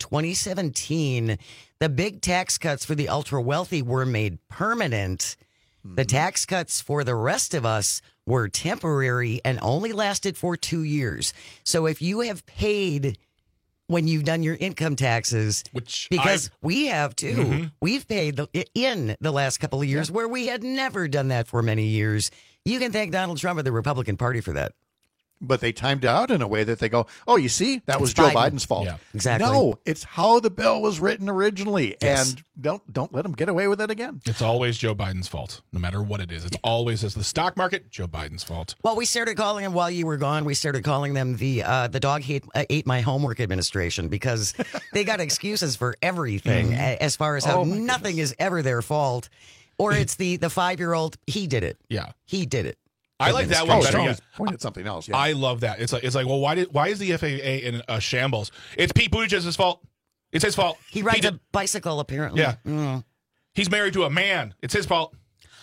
2017, the big tax cuts for the ultra wealthy were made permanent. The tax cuts for the rest of us were temporary and only lasted for 2 years. So if you have paid when you've done your income taxes, because we have too, we've paid in the last couple of years where we had never done that for many years. You can thank Donald Trump and the Republican Party for that. But they timed out in a way that they go, oh, you see, that was Joe Biden's fault. Yeah, exactly. No, it's how the bill was written originally. Yes. And don't let them get away with it again. It's always Joe Biden's fault, no matter what it is. It's always, as the stock market, Joe Biden's fault. Well, we started calling them, while you were gone, we started calling them the dog ate my homework administration, because they got excuses for everything as far as how nothing is ever their fault. Or it's the 5-year-old, he did it. Yeah. He did it. I like that one better. Point at something else. Yeah. I love that. It's like, well, why is the FAA in a shambles? It's Pete Buttigieg's fault. It's his fault. He rides a bicycle, apparently. Yeah. He's married to a man. It's his fault.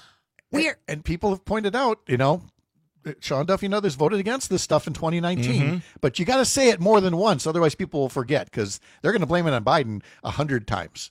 And people have pointed out, Sean Duffy and others voted against this stuff in 2019, but you got to say it more than once, otherwise people will forget, because they're going to blame it on Biden 100 times.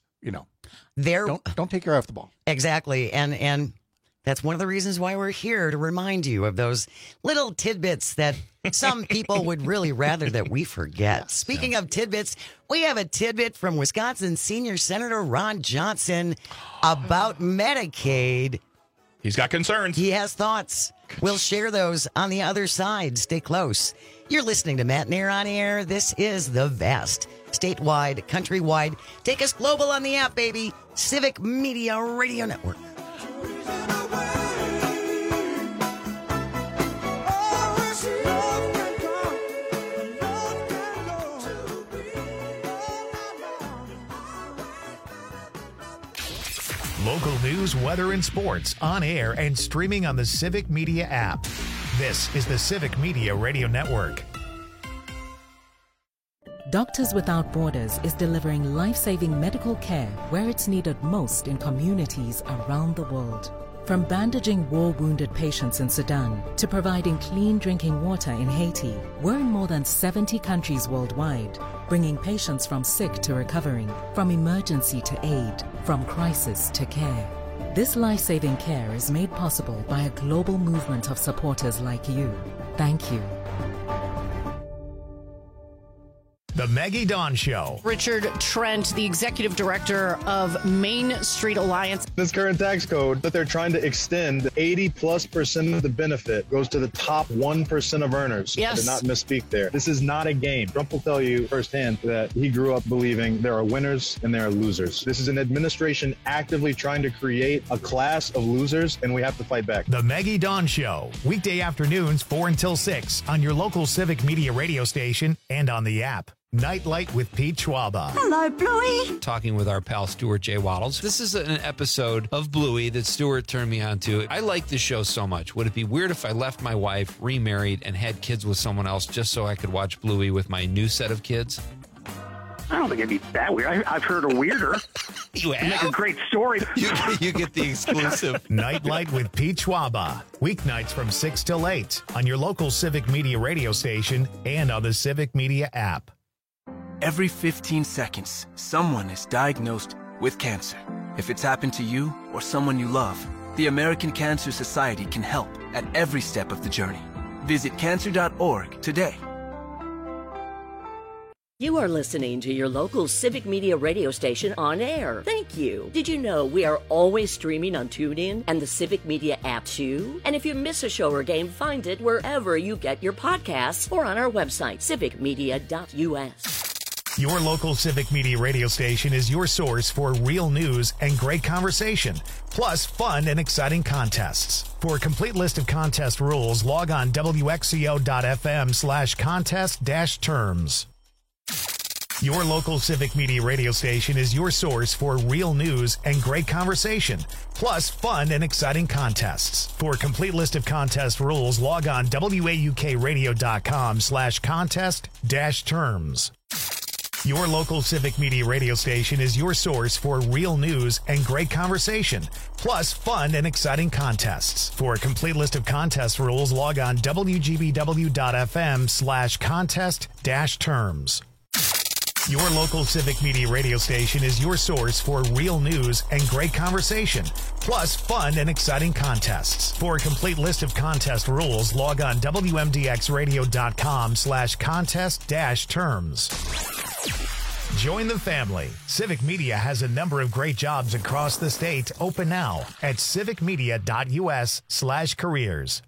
Don't take your eye off the ball. Exactly, and that's one of the reasons why we're here, to remind you of those little tidbits that some people would really rather that we forget. Speaking of tidbits, we have a tidbit from Wisconsin Senior Senator Ron Johnson about Medicaid. He's got concerns. He has thoughts. We'll share those on the other side. Stay close. You're listening to Matt Nair on Air. This is the vast, statewide, countrywide, take us global on the app, baby, Civic Media Radio Network. news, weather, and sports on air and streaming on the Civic Media app. This is the Civic Media Radio Network. Doctors Without Borders is delivering life-saving medical care where it's needed most in communities around the world. From bandaging war-wounded patients in Sudan to providing clean drinking water in Haiti, we're in more than 70 countries worldwide, bringing patients from sick to recovering, from emergency to aid, from crisis to care. This life-saving care is made possible by a global movement of supporters like you. Thank you. The Maggie Dawn Show. Richard Trent, the executive director of Main Street Alliance. This current tax code that they're trying to extend, 80+% of the benefit goes to the top 1% of earners. Yes. I did not misspeak there. This is not a game. Trump will tell you firsthand that he grew up believing there are winners and there are losers. This is an administration actively trying to create a class of losers, and we have to fight back. The Maggie Dawn Show. Weekday afternoons 4 until 6 on your local Civic Media radio station and on the app. Nightlight with Pete Schwaba. Hello, Bluey. Talking with our pal Stuart J. Waddles. This is an episode of Bluey that Stuart turned me on to. I like this show so much. Would it be weird if I left my wife, remarried, and had kids with someone else just so I could watch Bluey with my new set of kids? I don't think it'd be that weird. I've heard a weirder. You have? Make a great story. You get the exclusive. Nightlight with Pete Schwaba. Weeknights from 6 till 8 on your local Civic Media radio station and on the Civic Media app. Every 15 seconds, someone is diagnosed with cancer. If it's happened to you or someone you love, the American Cancer Society can help at every step of the journey. Visit cancer.org today. You are listening to your local Civic Media radio station on air. Thank you. Did you know we are always streaming on TuneIn and the Civic Media app too? And if you miss a show or game, find it wherever you get your podcasts or on our website, civicmedia.us. Your local Civic Media radio station is your source for real news and great conversation, plus fun and exciting contests. For a complete list of contest rules, log on wxco.fm/contest-terms. Your local Civic Media radio station is your source for real news and great conversation, plus fun and exciting contests. For a complete list of contest rules, log on waukradio.com/contest-terms. Your local Civic Media radio station is your source for real news and great conversation, plus fun and exciting contests. For a complete list of contest rules, log on wgbw.fm/contest-terms. Your local Civic Media radio station is your source for real news and great conversation, plus fun and exciting contests. For a complete list of contest rules, log on wmdxradio.com/contest-terms. Join the family. Civic Media has a number of great jobs across the state open now at civicmedia.us/careers.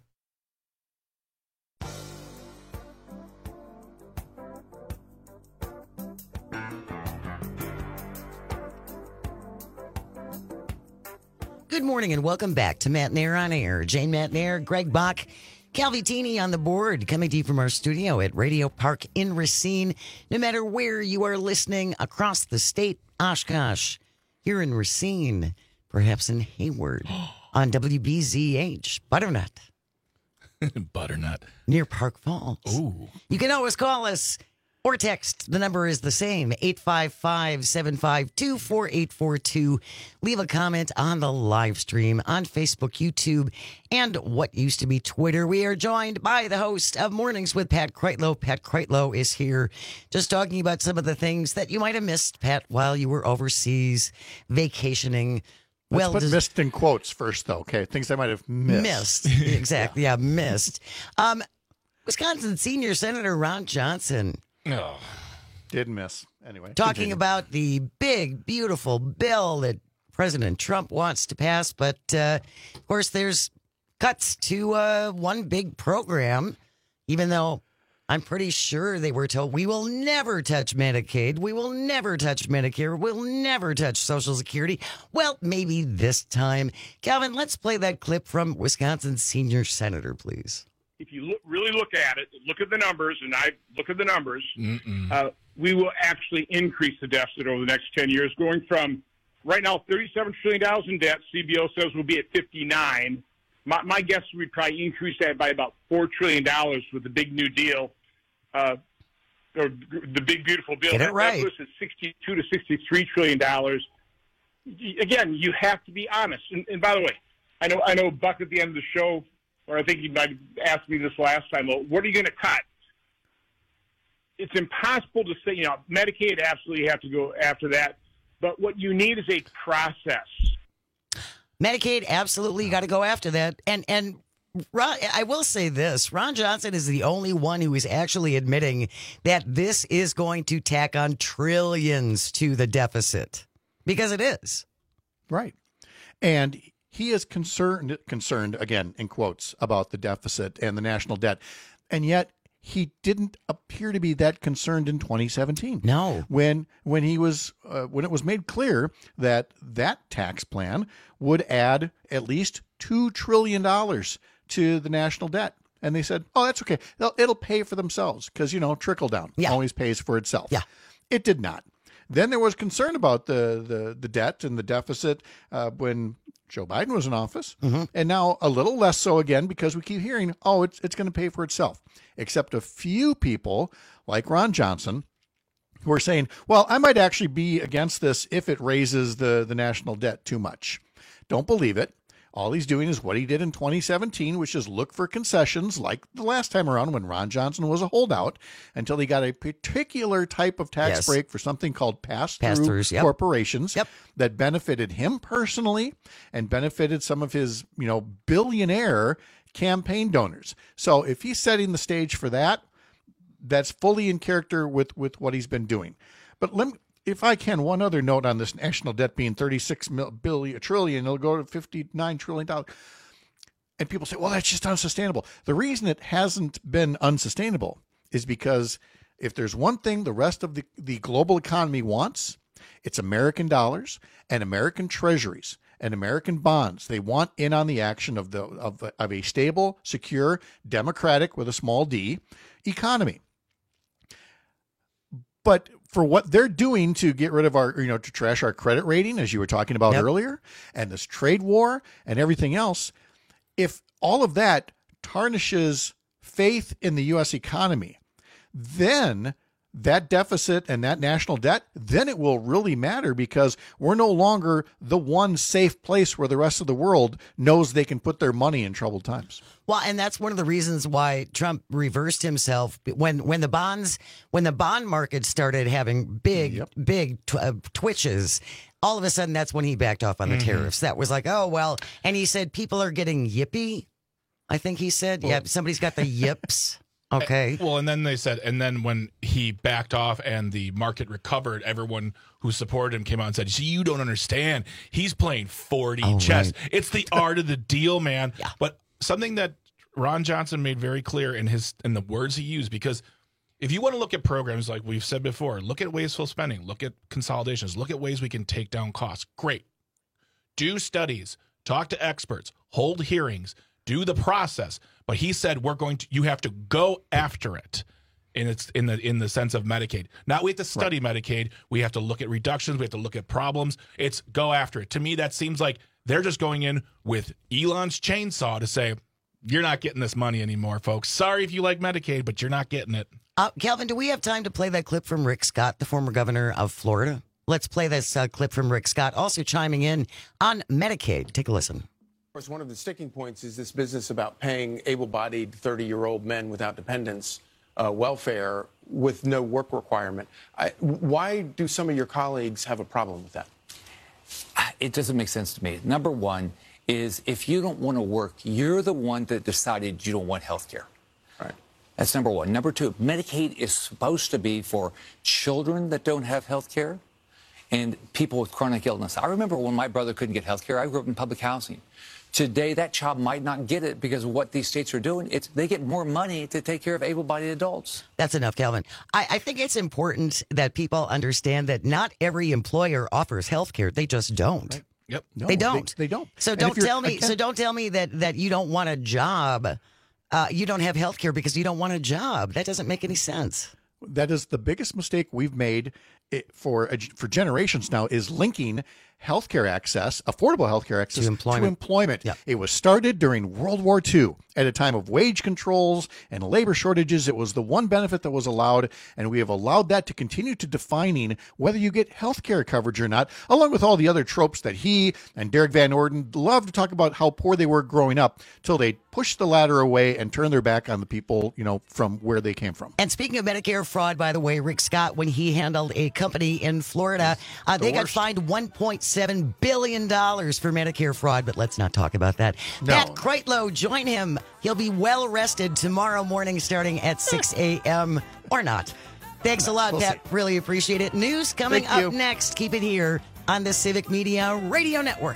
Good morning and welcome back to Matt Nair on Air. Jane Matt Nair, Greg Bach, Calvitini on the board, coming to you from our studio at Radio Park in Racine. No matter where you are listening across the state, Oshkosh, here in Racine, perhaps in Hayward, on WBZH, Butternut. Butternut. Near Park Falls. Ooh. You can always call us or text. The number is the same, 855-752-4842. Leave a comment on the live stream on Facebook, YouTube, and what used to be Twitter. We are joined by the host of Mornings with Pat Kreitlow. Pat Kreitlow is here just talking about some of the things that you might have missed, Pat, while you were overseas vacationing. Let's put missed in quotes first, though, okay? Things I might have missed. Exactly, yeah, missed. Wisconsin Senior Senator Ron Johnson. Oh, did miss. Anyway. Talking about the big, beautiful bill that President Trump wants to pass. But, of course, there's cuts to one big program, even though I'm pretty sure they were told we will never touch Medicaid. We will never touch Medicare. We'll never touch Social Security. Well, maybe this time. Calvin, let's play that clip from Wisconsin Senior Senator, please. If you really look at it, look at the numbers, and I look at the numbers, we will actually increase the deficit over the next 10 years, going from right now, $37 trillion in debt. CBO says we'll be at 59. My guess is we'd probably increase that by about $4 trillion with the big new deal, or the big beautiful bill. Get it right. That puts it $62 to $63 trillion. Again, you have to be honest. And by the way, I know Buck at the end of the show, or I think he might have asked me this last time. Well, what are you going to cut? It's impossible to say. Medicaid, absolutely you have to go after that. But what you need is a process. Medicaid, absolutely, you got to go after that. And Ron, I will say this: Ron Johnson is the only one who is actually admitting that this is going to tack on trillions to the deficit, because it is. Right. And he is concerned again, in quotes, about the deficit and the national debt. And yet he didn't appear to be that concerned in 2017. No. When it was made clear that tax plan would add at least $2 trillion to the national debt. And they said, oh, that's okay. It'll pay for themselves because, trickle down always pays for itself. Yeah. It did not. Then there was concern about the debt and the deficit when Joe Biden was in office. Mm-hmm. And now a little less so again because we keep hearing, oh, it's going to pay for itself. Except a few people like Ron Johnson who are saying, well, I might actually be against this if it raises the national debt too much. Don't believe it. All he's doing is what he did in 2017, which is look for concessions like the last time around when Ron Johnson was a holdout until he got a particular type of tax break for something called pass-through corporations that benefited him personally and benefited some of his, billionaire campaign donors. So if he's setting the stage for that, that's fully in character with what he's been doing. But if I can, one other note on this national debt being $36 trillion, it'll go to $59 trillion. And people say, well, that's just unsustainable. The reason it hasn't been unsustainable is because if there's one thing the rest of the global economy wants, it's American dollars and American treasuries and American bonds. They want in on the action of a stable, secure, democratic with a small d economy. But for what they're doing to get rid of our, to trash our credit rating, as you were talking about earlier, and this trade war and everything else, if all of that tarnishes faith in the U.S. economy, then that deficit and that national debt, then it will really matter because we're no longer the one safe place where the rest of the world knows they can put their money in troubled times. Well, and that's one of the reasons why Trump reversed himself when the bond market started having big twitches. All of a sudden, that's when he backed off on the tariffs. That was like, oh, well, and he said people are getting yippy. I think he said, somebody's got the yips. Okay. Well, and then they said, and then when he backed off and the market recovered, everyone who supported him came out and said, "See, you don't understand. He's playing 4D chess. Right. It's the art of the deal, man." Yeah. But something that Ron Johnson made very clear in the words he used, because if you want to look at programs like we've said before, look at wasteful spending, look at consolidations, look at ways we can take down costs. Great. Do studies, talk to experts, hold hearings, do the process. But he said you have to go after it. And it's in the sense of Medicaid. Not we have to study Medicaid. We have to look at reductions. We have to look at problems. It's go after it. To me, that seems like they're just going in with Elon's chainsaw to say, you're not getting this money anymore, folks. Sorry if you like Medicaid, but you're not getting it. Calvin, do we have time to play that clip from Rick Scott, the former governor of Florida? Let's play this clip from Rick Scott, also chiming in on Medicaid. Take a listen. Of course, one of the sticking points is this business about paying able-bodied 30-year-old men without dependents welfare with no work requirement. Why do some of your colleagues have a problem with that? It doesn't make sense to me. Number one is if you don't want to work, you're the one that decided you don't want health care. Right. That's number one. Number two, Medicaid is supposed to be for children that don't have health care and people with chronic illness. I remember when my brother couldn't get health care. I grew up in public housing. Today, that child might not get it because of what these states are doing. They get more money to take care of able-bodied adults. That's enough, Calvin. I think it's important that people understand that not every employer offers health care. They just don't. Right. Yep. No, they don't. They don't. So don't tell me. So don't tell me that you don't want a job. You don't have health care because you don't want a job. That doesn't make any sense. That is the biggest mistake we've made for generations now, is linking healthcare access, affordable healthcare access to employment. Yep. It was started during World War II at a time of wage controls and labor shortages. It was the one benefit that was allowed, and we have allowed that to continue to defining whether you get healthcare coverage or not, along with all the other tropes that he and Derek Van Orden love to talk about how poor they were growing up till they pushed the ladder away and turned their back on the people, from where they came from. And speaking of Medicare fraud, by the way, Rick Scott, when he handled a company in Florida, they got fined $1.7 billion for Medicare fraud, but let's not talk about that. No. Pat Kreitlow, join him. He'll be well rested tomorrow morning starting at 6 a.m. or not. Thanks a lot, Pat. Really appreciate it. News coming up next. Keep it here on the Civic Media Radio Network.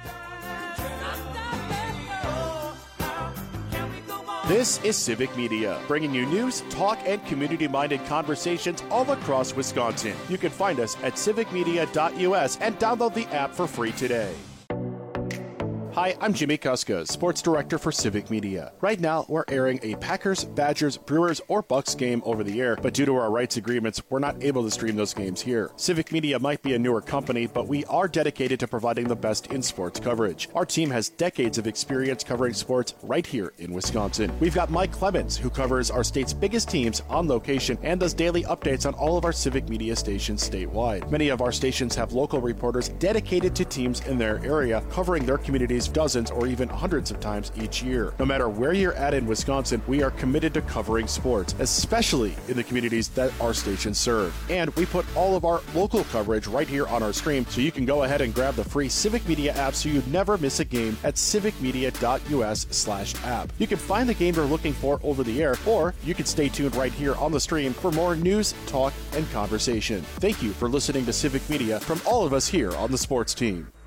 This is Civic Media, bringing you news, talk, and community-minded conversations all across Wisconsin. You can find us at civicmedia.us and download the app for free today. Hi, I'm Jimmy Kuska, Sports Director for Civic Media. Right now, we're airing a Packers, Badgers, Brewers, or Bucks game over the air, but due to our rights agreements, we're not able to stream those games here. Civic Media might be a newer company, but we are dedicated to providing the best in sports coverage. Our team has decades of experience covering sports right here in Wisconsin. We've got Mike Clemens, who covers our state's biggest teams on location and does daily updates on all of our Civic Media stations statewide. Many of our stations have local reporters dedicated to teams in their area, covering their communities dozens or even hundreds of times each year. No matter where you're at in Wisconsin, we are committed to covering sports, especially in the communities that our stations serve. And we put all of our local coverage right here on our stream, so you can go ahead and grab the free Civic Media app so you never miss a game at civicmedia.us/app. You can find the game you're looking for over the air, or you can stay tuned right here on the stream for more news, talk, and conversation. Thank you for listening to Civic Media from all of us here on the sports team.